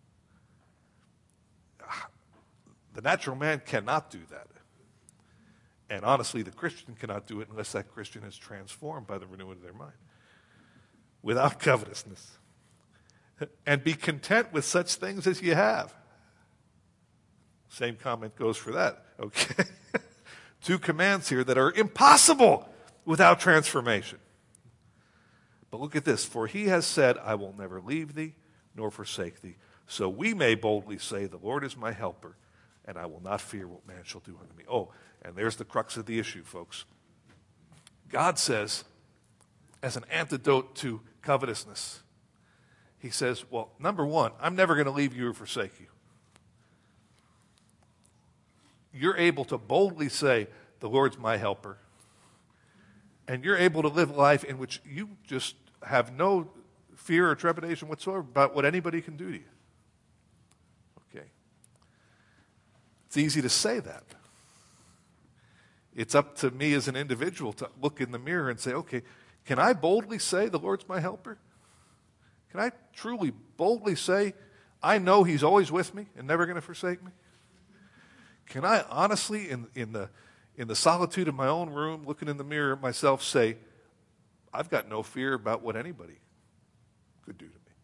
C: The natural man cannot do that. And honestly, the Christian cannot do it unless that Christian is transformed by the renewing of their mind. Without covetousness. And be content with such things as you have. Same comment goes for that. Okay. Two commands here that are impossible without transformation. But look at this. For he has said, I will never leave thee nor forsake thee. So we may boldly say, the Lord is my helper, and I will not fear what man shall do unto me. Oh, and there's the crux of the issue, folks. God says, as an antidote to covetousness, he says, well, number one, I'm never going to leave you or forsake you. You're able to boldly say, the Lord's my helper. And you're able to live a life in which you just have no fear or trepidation whatsoever about what anybody can do to you. Okay. It's easy to say that. It's up to me as an individual to look in the mirror and say, okay, can I boldly say the Lord's my helper? Can I truly boldly say, I know he's always with me and never going to forsake me? Can I honestly, in, in, the, in the solitude of my own room, looking in the mirror at myself, say, I've got no fear about what anybody could do to me?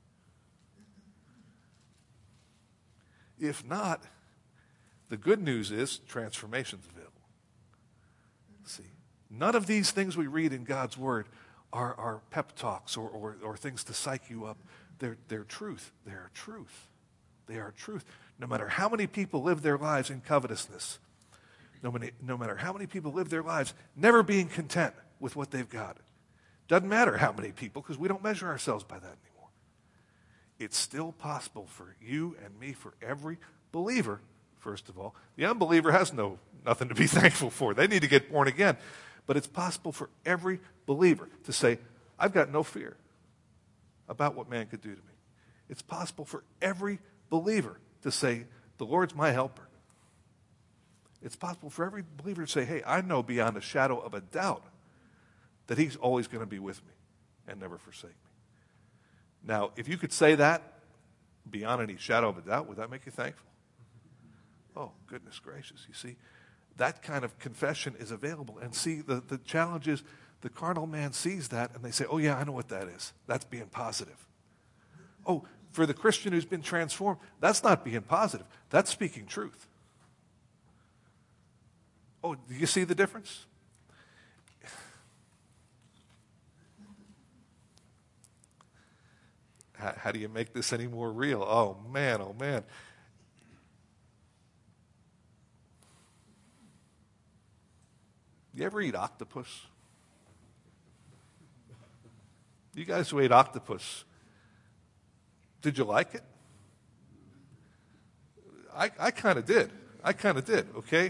C: If not, the good news is transformation's available. See, none of these things we read in God's Word are, are pep talks or, or, or things to psych you up. They're, they're truth. They are truth. They are truth. No matter how many people live their lives in covetousness, no, many, no matter how many people live their lives never being content with what they've got, doesn't matter how many people, because we don't measure ourselves by that anymore. It's still possible for you and me, for every believer, first of all. The unbeliever has no nothing to be thankful for. They need to get born again. But it's possible for every believer to say, I've got no fear about what man could do to me. It's possible for every believer to say, the Lord's my helper. It's possible for every believer to say, hey, I know beyond a shadow of a doubt that he's always going to be with me and never forsake me. Now, if you could say that beyond any shadow of a doubt, would that make you thankful? Oh, goodness gracious. You see, that kind of confession is available. And see, the, the challenge is the carnal man sees that and they say, oh, yeah, I know what that is. That's being positive. Oh, for the Christian who's been transformed, that's not being positive. That's speaking truth. Oh, do you see the difference? How, how do you make this any more real? Oh, man, oh, man. You ever eat octopus? You guys who ate octopus, did you like it? I, I kind of did. I kind of did, okay?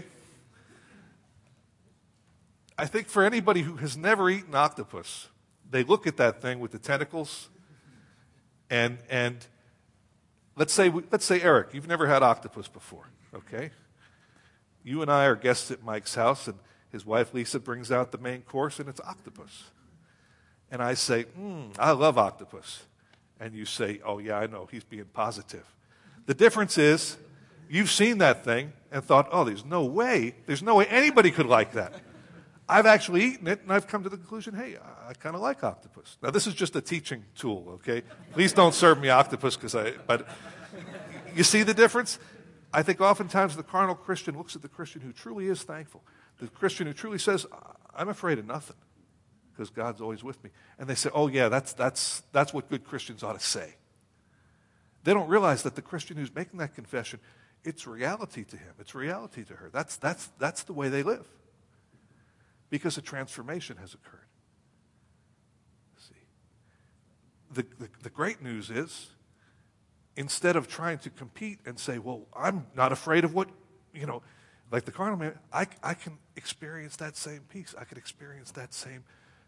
C: I think for anybody who has never eaten octopus, they look at that thing with the tentacles, and and let's say let's say Eric, you've never had octopus before, okay? You and I are guests at Mike's house, and his wife Lisa brings out the main course, and it's octopus. And I say, mm, I love octopus. And you say, oh, yeah, I know, he's being positive. The difference is, you've seen that thing and thought, oh, there's no way, there's no way anybody could like that. I've actually eaten it, and I've come to the conclusion, hey, I, I kind of like octopus. Now, this is just a teaching tool, okay? Please don't serve me octopus, because I, but you see the difference? I think oftentimes the carnal Christian looks at the Christian who truly is thankful, the Christian who truly says, I'm afraid of nothing, because God's always with me. And they say, oh, yeah, that's, that's, that's what good Christians ought to say. They don't realize that the Christian who's making that confession, it's reality to him. It's reality to her. That's, that's, that's the way they live. Because a transformation has occurred. See, the, the, the great news is, instead of trying to compete and say, well, I'm not afraid of what, you know, like the carnal man, I, I can experience that same peace. I can experience that same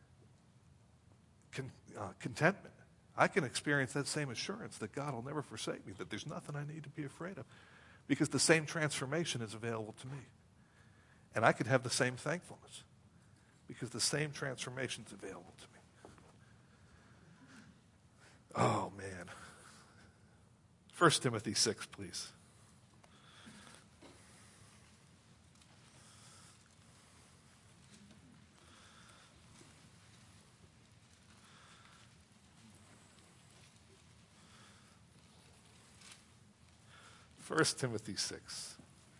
C: con, uh, contentment. I can experience that same assurance that God will never forsake me, that there's nothing I need to be afraid of, because the same transformation is available to me. And I can have the same thankfulness, because the same transformation is available to me. Oh, man. First Timothy six, please. First Timothy six.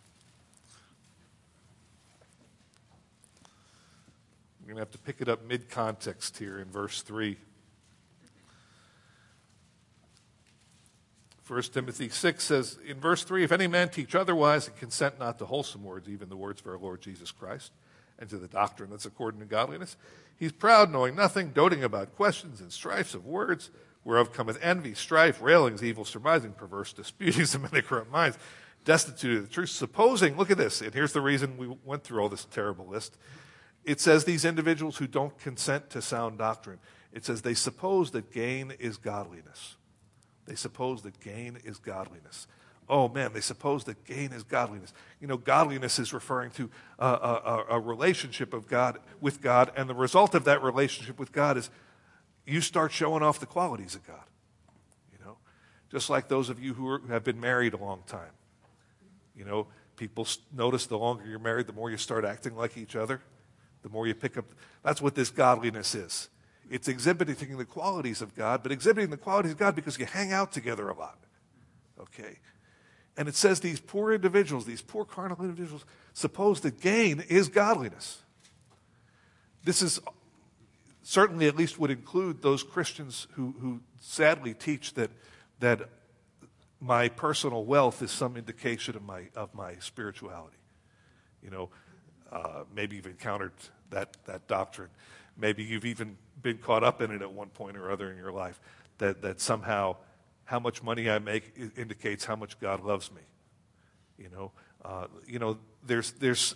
C: We're going to have to pick it up mid-context here in verse three. First Timothy six says in verse three, if any man teach otherwise and consent not to wholesome words, even the words of our Lord Jesus Christ, and to the doctrine that's according to godliness, he's proud, knowing nothing, doting about questions and strifes of words, whereof cometh envy, strife, railings, evil surmising, perverse disputings, and many corrupt minds, destitute of the truth, supposing, look at this, and here's the reason we went through all this terrible list. It says these individuals who don't consent to sound doctrine, it says they suppose that gain is godliness. They suppose that gain is godliness. Oh man, they suppose that gain is godliness. You know, godliness is referring to a, a, a relationship of God with God, and the result of that relationship with God is you start showing off the qualities of God. You know, just like those of you who are, have been married a long time. You know, people notice the longer you're married, the more you start acting like each other, the more you pick up. That's what this godliness is. It's exhibiting the qualities of God, but exhibiting the qualities of God because you hang out together a lot. Okay? And it says these poor individuals, these poor carnal individuals, suppose that gain is godliness. This is certainly at least would include those Christians who, who sadly teach that, that my personal wealth is some indication of my, of my spirituality. You know, uh, maybe you've encountered that, that doctrine. Maybe you've even been caught up in it at one point or other in your life, that, that somehow how much money I make indicates how much God loves me. You know, uh, you know, there's there's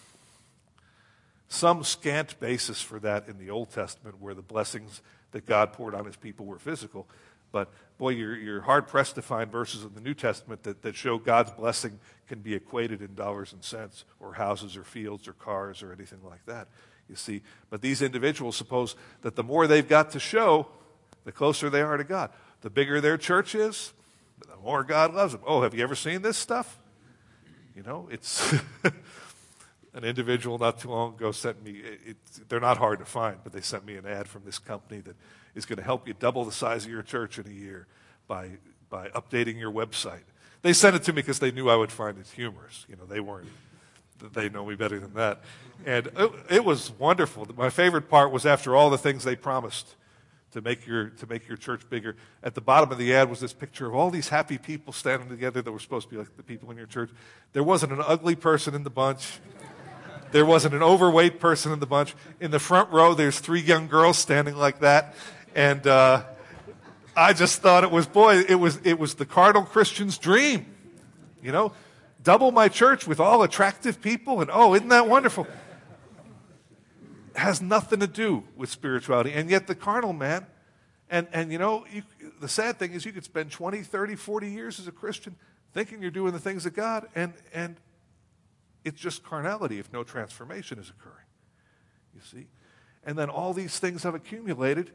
C: some scant basis for that in the Old Testament, where the blessings that God poured on his people were physical. But boy, you're you're hard pressed to find verses in the New Testament that, that show God's blessing can be equated in dollars and cents, or houses, or fields, or cars, or anything like that. You see, but these individuals suppose that the more they've got to show, the closer they are to God. The bigger their church is, the more God loves them. Oh, have you ever seen this stuff? You know, it's an individual not too long ago sent me, it, it, they're not hard to find, but they sent me an ad from this company that is going to help you double the size of your church in a year by by updating your website. They sent it to me because they knew I would find it humorous. You know, they weren't, they know me better than that. And it, it was wonderful. My favorite part was after all the things they promised to make your to make your church bigger. At the bottom of the ad was this picture of all these happy people standing together that were supposed to be like the people in your church. There wasn't an ugly person in the bunch. There wasn't an overweight person in the bunch. In the front row, there's three young girls standing like that. And uh, I just thought it was, boy, it was it was the carnal Christian's dream. You know, double my church with all attractive people, and oh, isn't that wonderful? Has nothing to do with spirituality. And yet the carnal man, and, and you know, you, the sad thing is you could spend twenty, thirty, forty years as a Christian thinking you're doing the things of God, and, and it's just carnality if no transformation is occurring. You see? And then all these things have accumulated.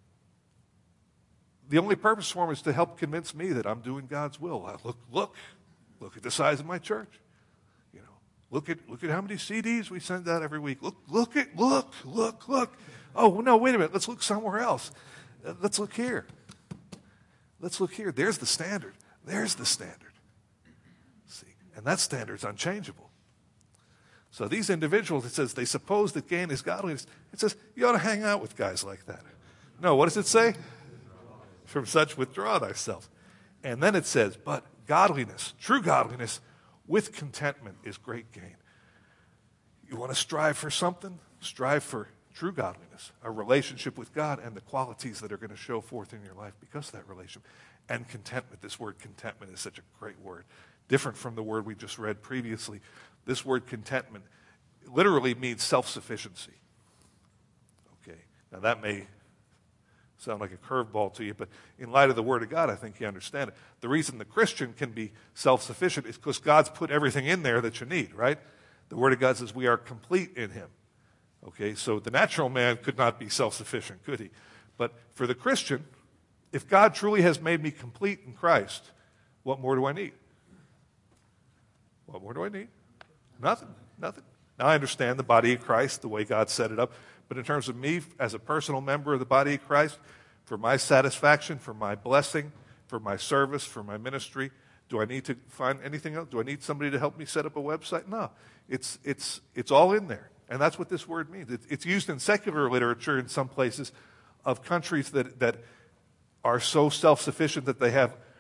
C: The only purpose for them is to help convince me that I'm doing God's will. I look, look, look at the size of my church. Look at look at how many C Ds we send out every week. Look, look at, look, look, look. Oh, no, wait a minute. Let's look somewhere else. Uh, let's look here. Let's look here. There's the standard. There's the standard. See, and that standard's unchangeable. So these individuals, it says, they suppose that gain is godliness. It says, you ought to hang out with guys like that. No, what does it say? From such withdraw thyself. And then it says, but godliness, true godliness, with contentment is great gain. You want to strive for something? Strive for true godliness, a relationship with God, and the qualities that are going to show forth in your life because of that relationship. And contentment. This word contentment is such a great word. Different from the word we just read previously. This word contentment literally means self-sufficiency. Okay. Now that may sound like a curveball to you, but in light of the Word of God, I think you understand it. The reason the Christian can be self-sufficient is because God's put everything in there that you need, right? The Word of God says we are complete in Him. Okay, so the natural man could not be self-sufficient, could he? But for the Christian, if God truly has made me complete in Christ, what more do I need? What more do I need? Nothing, nothing. Now I understand the body of Christ, the way God set it up. But in terms of me as a personal member of the body of Christ, for my satisfaction, for my blessing, for my service, for my ministry, do I need to find anything else? Do I need somebody to help me set up a website? No. It's, it's, it's all in there. And that's what this word means. It, it's used in secular literature in some places of countries that, that are so self-sufficient that they have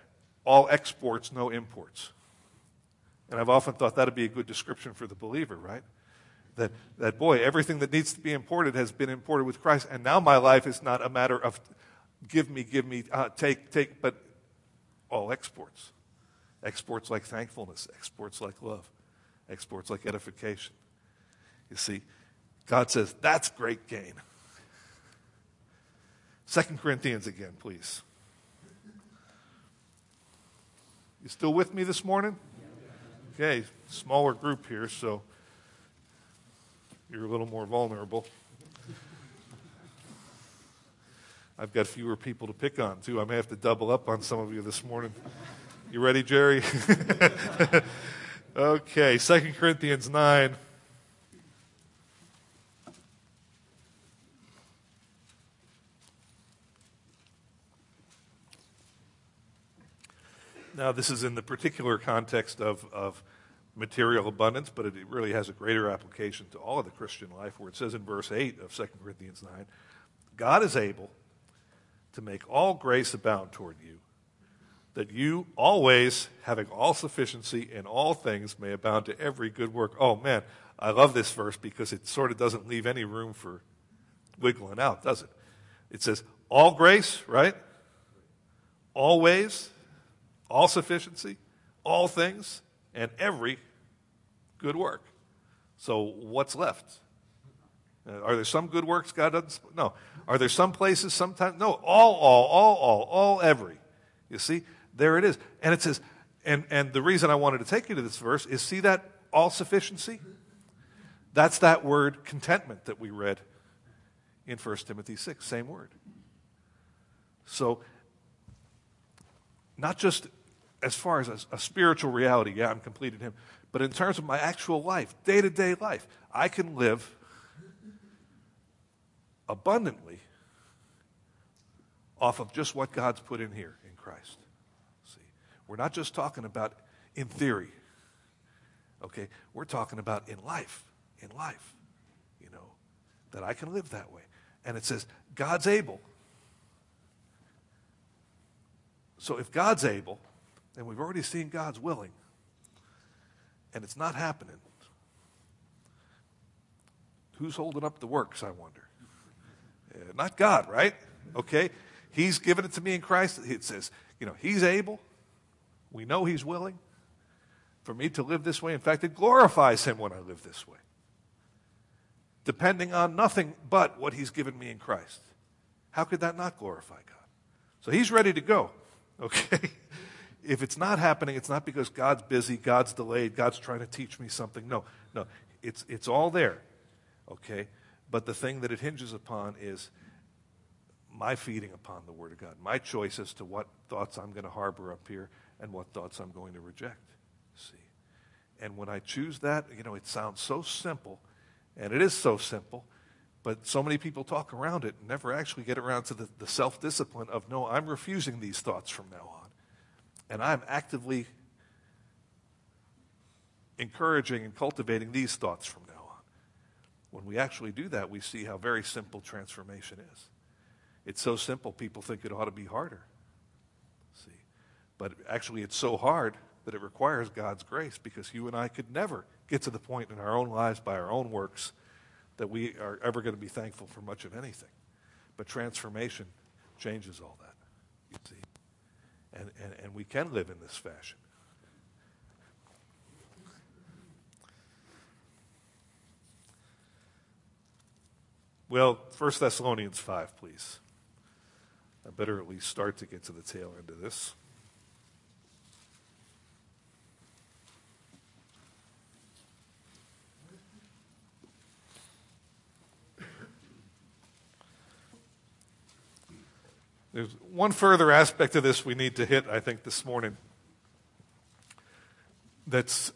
C: all exports, no imports. And I've often thought that would be a good description for the believer, right? That, that, boy, everything that needs to be imported has been imported with Christ, and now my life is not a matter of give me, give me, uh, take, take, but all exports. Exports like thankfulness, exports like love, exports like edification. You see, God says, that's great gain. Second Corinthians again, please. You still with me this morning? Okay, smaller group here, so you're a little more vulnerable. I've got fewer people to pick on, too. I may have to double up on some of you this morning. You ready, Jerry? Okay, Second Corinthians nine. Now, this is in the particular context of, of material abundance, but it really has a greater application to all of the Christian life, where it says in verse eight of Second Corinthians nine, God is able to make all grace abound toward you, that you always, having all sufficiency in all things, may abound to every good work. Oh, man, I love this verse because it sort of doesn't leave any room for wiggling out, does it? It says, all grace, right? Always, all sufficiency, all things, and every good work. So what's left? Uh, are there some good works God doesn't? No. Are there some places, sometimes? No. All, all, all, all, all, every. You see? There it is. And it says, and, and the reason I wanted to take you to this verse is, see that all sufficiency? That's that word contentment that we read in First Timothy six, same word. So, not just as far as a, a spiritual reality, yeah, I'm complete in Him, but in terms of my actual life, day-to-day life, I can live abundantly off of just what God's put in here in Christ. See, we're not just talking about in theory, okay? We're talking about in life, in life, you know, that I can live that way. And it says, God's able. So if God's able, and we've already seen God's willing, and it's not happening, who's holding up the works, I wonder? Uh, not God, right? Okay? He's given it to me in Christ. It says, you know, He's able. We know He's willing for me to live this way. In fact, it glorifies Him when I live this way, depending on nothing but what He's given me in Christ. How could that not glorify God? So He's ready to go, okay? If it's not happening, it's not because God's busy, God's delayed, God's trying to teach me something. No, no, it's, it's all there, okay? But the thing that it hinges upon is my feeding upon the Word of God, my choice as to what thoughts I'm going to harbor up here and what thoughts I'm going to reject, see? And when I choose that, you know, it sounds so simple, and it is so simple, but so many people talk around it and never actually get around to the, the self-discipline of, no, I'm refusing these thoughts from now on. And I'm actively encouraging and cultivating these thoughts from now on. When we actually do that, we see how very simple transformation is. It's so simple, people think it ought to be harder. See, but actually it's so hard that it requires God's grace, because you and I could never get to the point in our own lives by our own works that we are ever going to be thankful for much of anything. But transformation changes all that, you see. And, and, and we can live in this fashion. Well, First Thessalonians five, please. I better at least start to get to the tail end of this. There's one further aspect of this we need to hit, I think, this morning. That's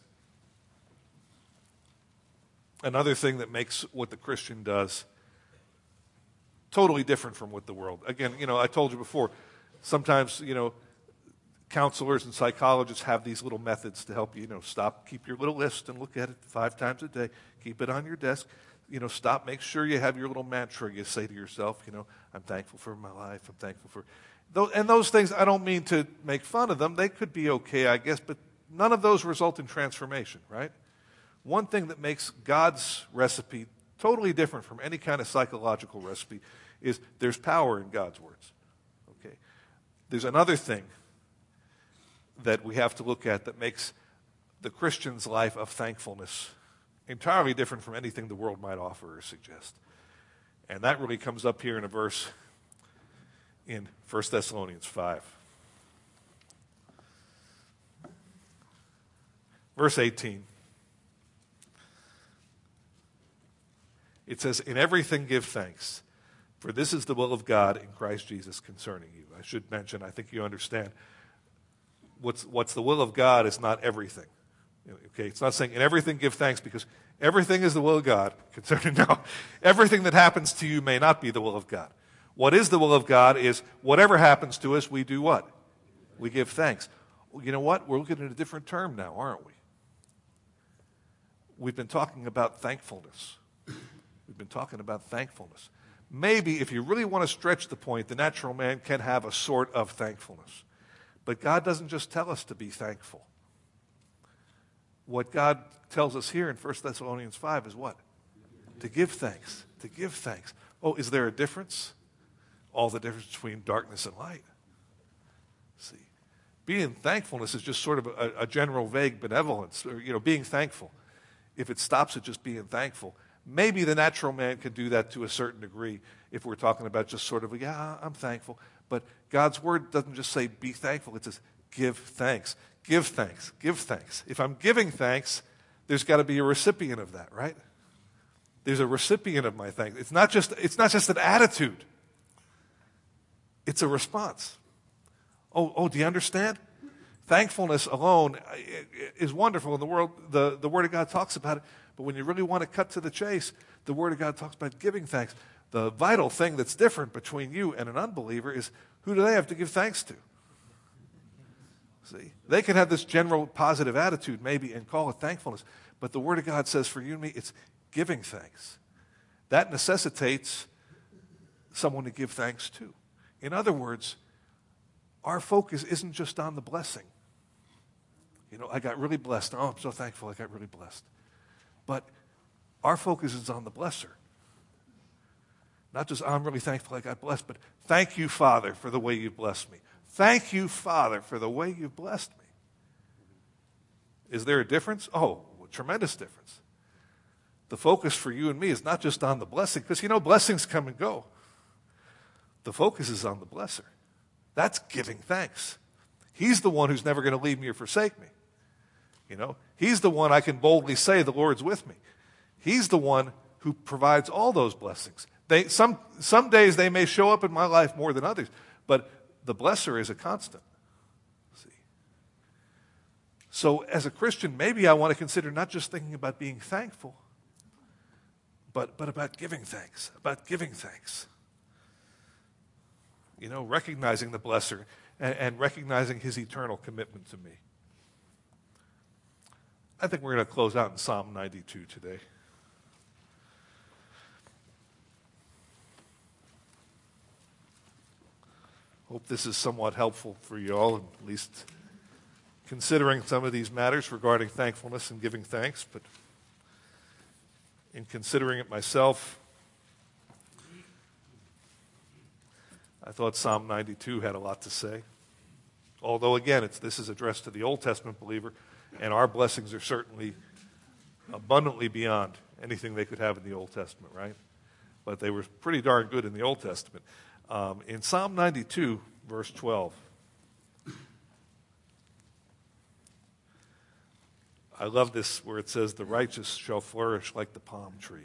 C: another thing that makes what the Christian does totally different from what the world. Again, you know, I told you before, sometimes, you know, counselors and psychologists have these little methods to help you, you know, stop, keep your little list and look at it five times a day, keep it on your desk. You know, stop, make sure you have your little mantra you say to yourself, you know, I'm thankful for my life, I'm thankful for, Those, and those things, I don't mean to make fun of them. They could be okay, I guess, but none of those result in transformation, right? One thing that makes God's recipe totally different from any kind of psychological recipe is there's power in God's words. Okay. There's another thing that we have to look at that makes the Christian's life of thankfulness entirely different from anything the world might offer or suggest. And that really comes up here in a verse in First Thessalonians five. Verse eighteen. It says, "In everything give thanks, for this is the will of God in Christ Jesus concerning you." I should mention, I think you understand, what's, what's the will of God is not everything. Okay, it's not saying in everything give thanks because everything is the will of God concerning, no, everything that happens to you may not be the will of God. What is the will of God is whatever happens to us, we do what? We give thanks. Well, you know what? We're looking at a different term now, aren't we? We've been talking about thankfulness. We've been talking about thankfulness. Maybe if you really want to stretch the point, the natural man can have a sort of thankfulness. But God doesn't just tell us to be thankful. What God tells us here in First Thessalonians five is what? To give thanks. To give thanks. Oh, is there a difference? All the difference between darkness and light. See, being thankfulness is just sort of a, a general vague benevolence, or, you know, being thankful. If it stops at just being thankful, maybe the natural man can do that to a certain degree if we're talking about just sort of, yeah, I'm thankful. But God's word doesn't just say be thankful. It says give thanks. Give thanks. Give thanks. If I'm giving thanks, there's got to be a recipient of that, right? There's a recipient of my thanks. It's not just, it's not just an attitude. It's a response. Oh, oh, do you understand? Thankfulness alone is wonderful in the world. The, the Word of God talks about it. But when you really want to cut to the chase, the Word of God talks about giving thanks. The vital thing that's different between you and an unbeliever is who do they have to give thanks to? See, they can have this general positive attitude maybe and call it thankfulness. But the Word of God says for you and me, it's giving thanks. That necessitates someone to give thanks to. In other words, our focus isn't just on the blessing. You know, I got really blessed. Oh, I'm so thankful I got really blessed. But our focus is on the blesser. Not just, oh, I'm really thankful I got blessed, but thank you, Father, for the way you've blessed me. Thank you, Father, for the way you've blessed me. Is there a difference? Oh, a tremendous difference. The focus for you and me is not just on the blessing, because, you know, blessings come and go. The focus is on the blesser. That's giving thanks. He's the one who's never going to leave me or forsake me. You know, he's the one I can boldly say the Lord's with me. He's the one who provides all those blessings. They, some, some days they may show up in my life more than others, but the blesser is a constant. See? So as a Christian, maybe I want to consider not just thinking about being thankful, but, but about giving thanks, about giving thanks. You know, recognizing the blesser and, and recognizing his eternal commitment to me. I think we're going to close out in Psalm ninety-two today. Hope this is somewhat helpful for you all, at least considering some of these matters regarding thankfulness and giving thanks. But in considering it myself, I thought Psalm ninety-two had a lot to say. Although, again, it's, this is addressed to the Old Testament believer, and our blessings are certainly abundantly beyond anything they could have in the Old Testament, right? But they were pretty darn good in the Old Testament. Um, in Psalm ninety-two, verse twelve, I love this where it says, "The righteous shall flourish like the palm tree."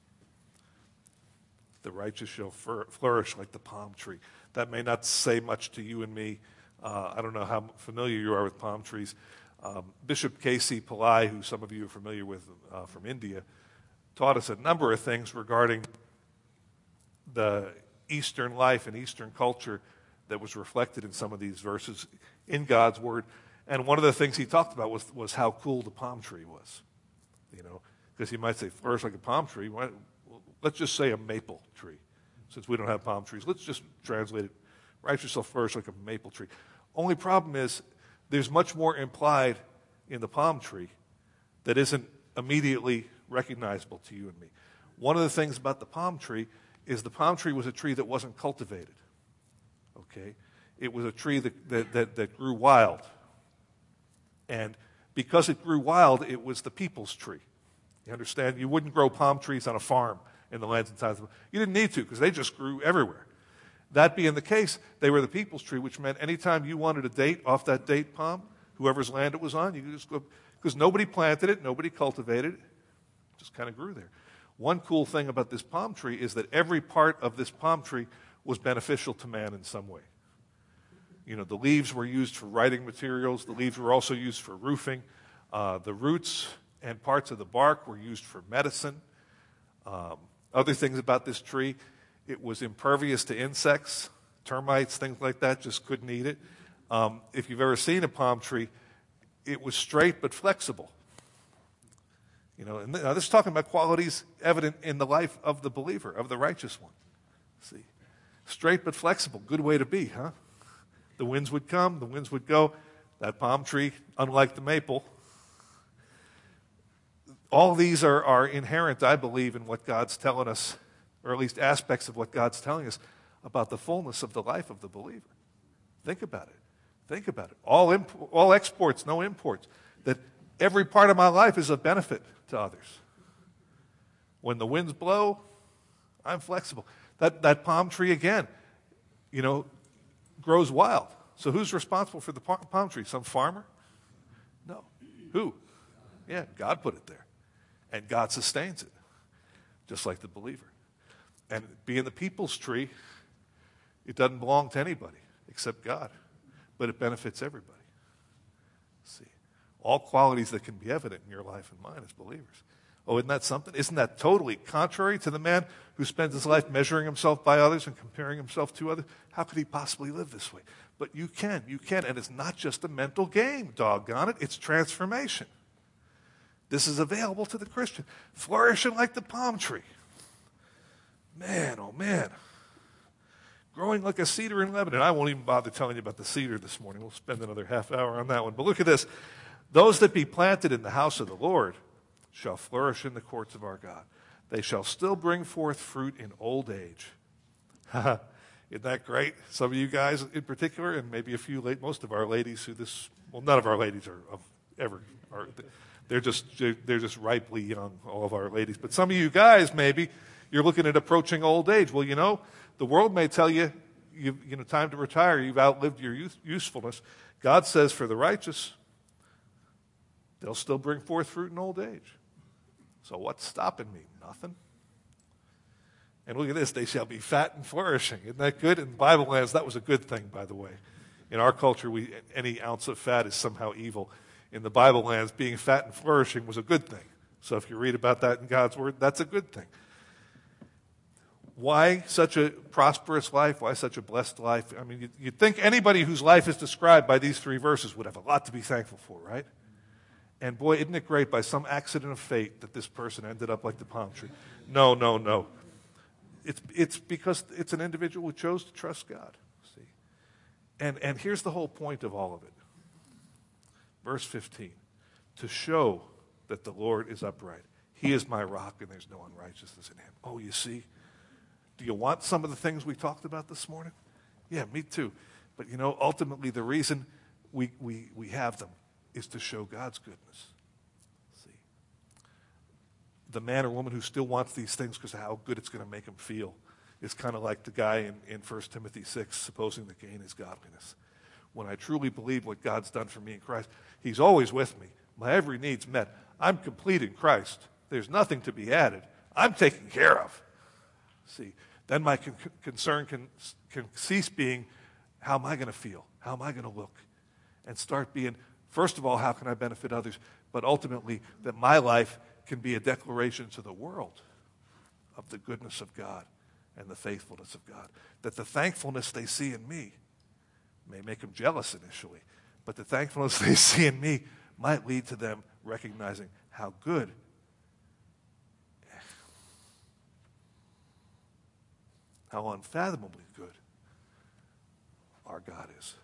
C: The righteous shall flourish like the palm tree. That may not say much to you and me. Uh, I don't know how familiar you are with palm trees. Um, Bishop K C Pillai, who some of you are familiar with uh, from India, taught us a number of things regarding the Eastern life and Eastern culture that was reflected in some of these verses in God's Word. And one of the things he talked about was, was how cool the palm tree was. You know, because he might say, flourish like a palm tree. Why, let's just say a maple tree, since we don't have palm trees. Let's just translate it Righteous shall flourish like a maple tree. Only problem is there's much more implied in the palm tree that isn't immediately recognizable to you and me. One of the things about the palm tree is the palm tree was a tree that wasn't cultivated. Okay? It was a tree that, that, that, that grew wild. And because it grew wild, it was the people's tree. You understand? You wouldn't grow palm trees on a farm in the lands and towns. You didn't need to because they just grew everywhere. That being the case, they were the people's tree, which meant anytime you wanted a date off that date palm, whoever's land it was on, you could just go, because nobody planted it, nobody cultivated it, it just kind of grew there. One cool thing about this palm tree is that every part of this palm tree was beneficial to man in some way. You know, the leaves were used for writing materials. The leaves were also used for roofing. Uh, the roots and parts of the bark were used for medicine. Um, other things about this tree, it was impervious to insects, termites, things like that, just couldn't eat it. Um, if you've ever seen a palm tree, it was straight but flexible. You know, and now this is talking about qualities evident in the life of the believer, of the righteous one. See, straight but flexible, good way to be, huh? The winds would come, the winds would go. That palm tree, unlike the maple, all these are, are inherent, I believe, in what God's telling us, or at least aspects of what God's telling us about the fullness of the life of the believer. Think about it. Think about it. All, imp- all exports, no imports. That every part of my life is of benefit to others. When the winds blow, I'm flexible. That, that palm tree, again, you know, grows wild. So who's responsible for the palm tree? Some farmer? No. Who? Yeah, God put it there. And God sustains it, just like the believer. And being the people's tree, it doesn't belong to anybody except God, but it benefits everybody. See, all qualities that can be evident in your life and mine as believers. Oh, isn't that something? Isn't that totally contrary to the man who spends his life measuring himself by others and comparing himself to others? How could he possibly live this way? But you can, you can, and it's not just a mental game, doggone it, it's transformation. This is available to the Christian, flourishing like the palm tree. Man, oh man. Growing like a cedar in Lebanon. I won't even bother telling you about the cedar this morning. We'll spend another half hour on that one. But look at this. Those that be planted in the house of the Lord shall flourish in the courts of our God. They shall still bring forth fruit in old age. Isn't that great? Some of you guys in particular, and maybe a few, late, most of our ladies who this, well, none of our ladies are of ever, are, they're just, they're just ripely young, all of our ladies. But some of you guys, maybe, you're looking at approaching old age. Well, you know, the world may tell you, you, you know, time to retire, you've outlived your youth, usefulness. God says for the righteous, they'll still bring forth fruit in old age. So what's stopping me? Nothing. And look at this, they shall be fat and flourishing. Isn't that good? In Bible lands, that was a good thing, by the way. In our culture, we, any ounce of fat is somehow evil. In the Bible lands, being fat and flourishing was a good thing. So if you read about that in God's Word, that's a good thing. Why such a prosperous life? Why such a blessed life? I mean, you'd, you'd think anybody whose life is described by these three verses would have a lot to be thankful for, right? And boy, isn't it great by some accident of fate that this person ended up like the palm tree? No, no, no. It's, it's because it's an individual who chose to trust God. See? And, and here's the whole point of all of it. Verse fifteen. To show that the Lord is upright. He is my rock and there's no unrighteousness in him. Oh, you see? Do you want some of the things we talked about this morning? Yeah, me too. But you know, ultimately the reason we, we, we have them is to show God's goodness. See? The man or woman who still wants these things because of how good it's going to make him feel is kind of like the guy in, in First Timothy six, supposing the gain is godliness. When I truly believe what God's done for me in Christ, he's always with me. My every need's met. I'm complete in Christ. There's nothing to be added. I'm taken care of. See, then my con- concern can, can cease being, how am I going to feel? How am I going to look? And start being, first of all, how can I benefit others? But ultimately, that my life can be a declaration to the world of the goodness of God and the faithfulness of God. That the thankfulness they see in me may make them jealous initially, but the thankfulness they see in me might lead to them recognizing how good, how unfathomably good our God is.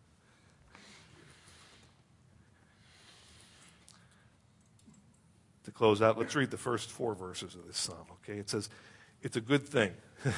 C: To close out, let's read the first four verses of this psalm, okay? It says, it's a good thing.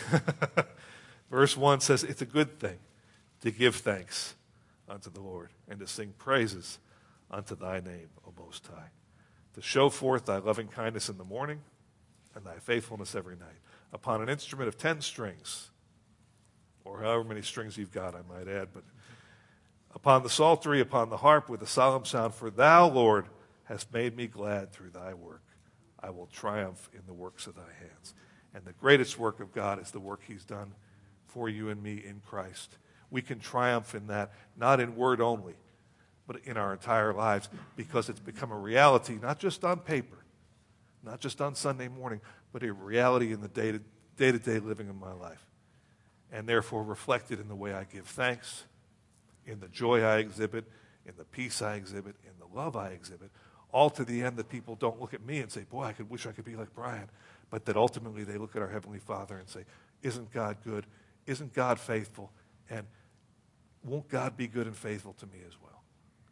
C: Verse one says, it's a good thing to give thanks unto the Lord and to sing praises unto thy name, O Most High, to show forth thy loving kindness in the morning and thy faithfulness every night, upon an instrument of ten strings, or however many strings you've got, I might add, but upon the psaltery, upon the harp, with a solemn sound, for thou, Lord, hast made me glad through thy work. I will triumph in the works of thy hands. And the greatest work of God is the work he's done for you and me in Christ. We can triumph in that, not in word only, but in our entire lives, because it's become a reality, not just on paper, not just on Sunday morning, but a reality in the day to, day-to-day living of my life. And therefore reflected in the way I give thanks, in the joy I exhibit, in the peace I exhibit, in the love I exhibit, all to the end that people don't look at me and say, boy, I could wish I could be like Brian, but that ultimately they look at our Heavenly Father and say, isn't God good? Isn't God faithful? And won't God be good and faithful to me as well?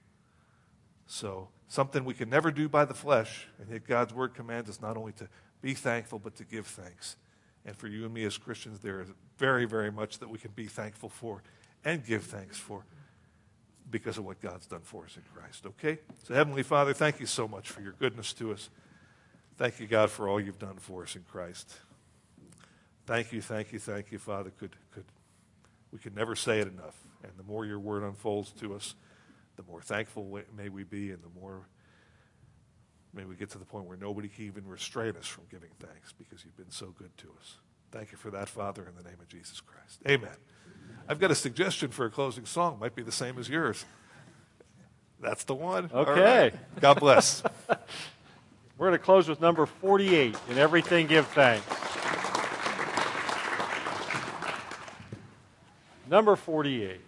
C: So something we can never do by the flesh, and yet God's word commands us not only to be thankful, but to give thanks. And for you and me as Christians, there is very, very much that we can be thankful for and give thanks for because of what God's done for us in Christ. Okay? So Heavenly Father, thank you so much for your goodness to us. Thank you, God, for all you've done for us in Christ. Thank you, thank you, thank you, Father. Could, could, we could never say it enough. And the more your word unfolds to us, the more thankful may we be, and the more may we get to the point where nobody can even restrain us from giving thanks because you've been so good to us. Thank you for that, Father, in the name of Jesus Christ. Amen. I've got a suggestion for a closing song. Might be the same as yours. That's the one.
A: Okay.
C: Right. God bless.
A: We're going to close with number forty-eight, In Everything Give Thanks. Number forty-eight.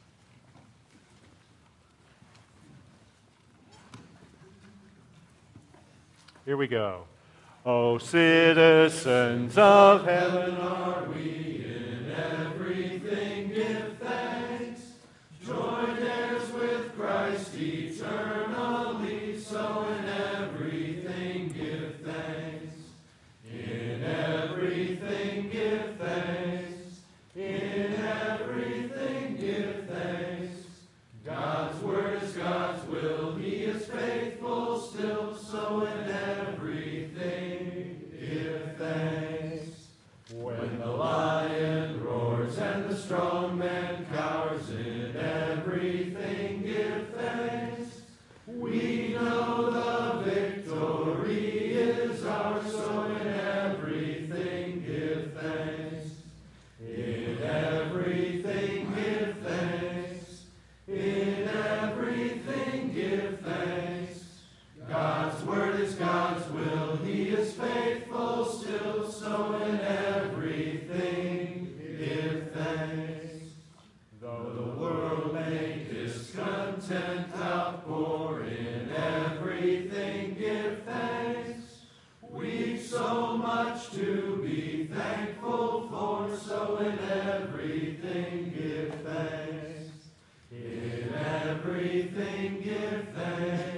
A: Here we go. O citizens of heaven,
B: are we in everything give thanks, joint heirs with Christ eternally, so in everything give thanks, in everything give thanks, in everything give thanks. God's word is God's will, he is faithful still, so in everything give thanks. When the lion roars and the strong man cowers, in everything give thanks. We know the victory is ours, so in everything give thanks. In everything give thanks. In everything give thanks. God's word is God's will, he is faithful still, so in everything give thanks. Though the world may discontent outpour, in everything give thanks. We've so much to be thankful for, so in everything give thanks. In everything give thanks.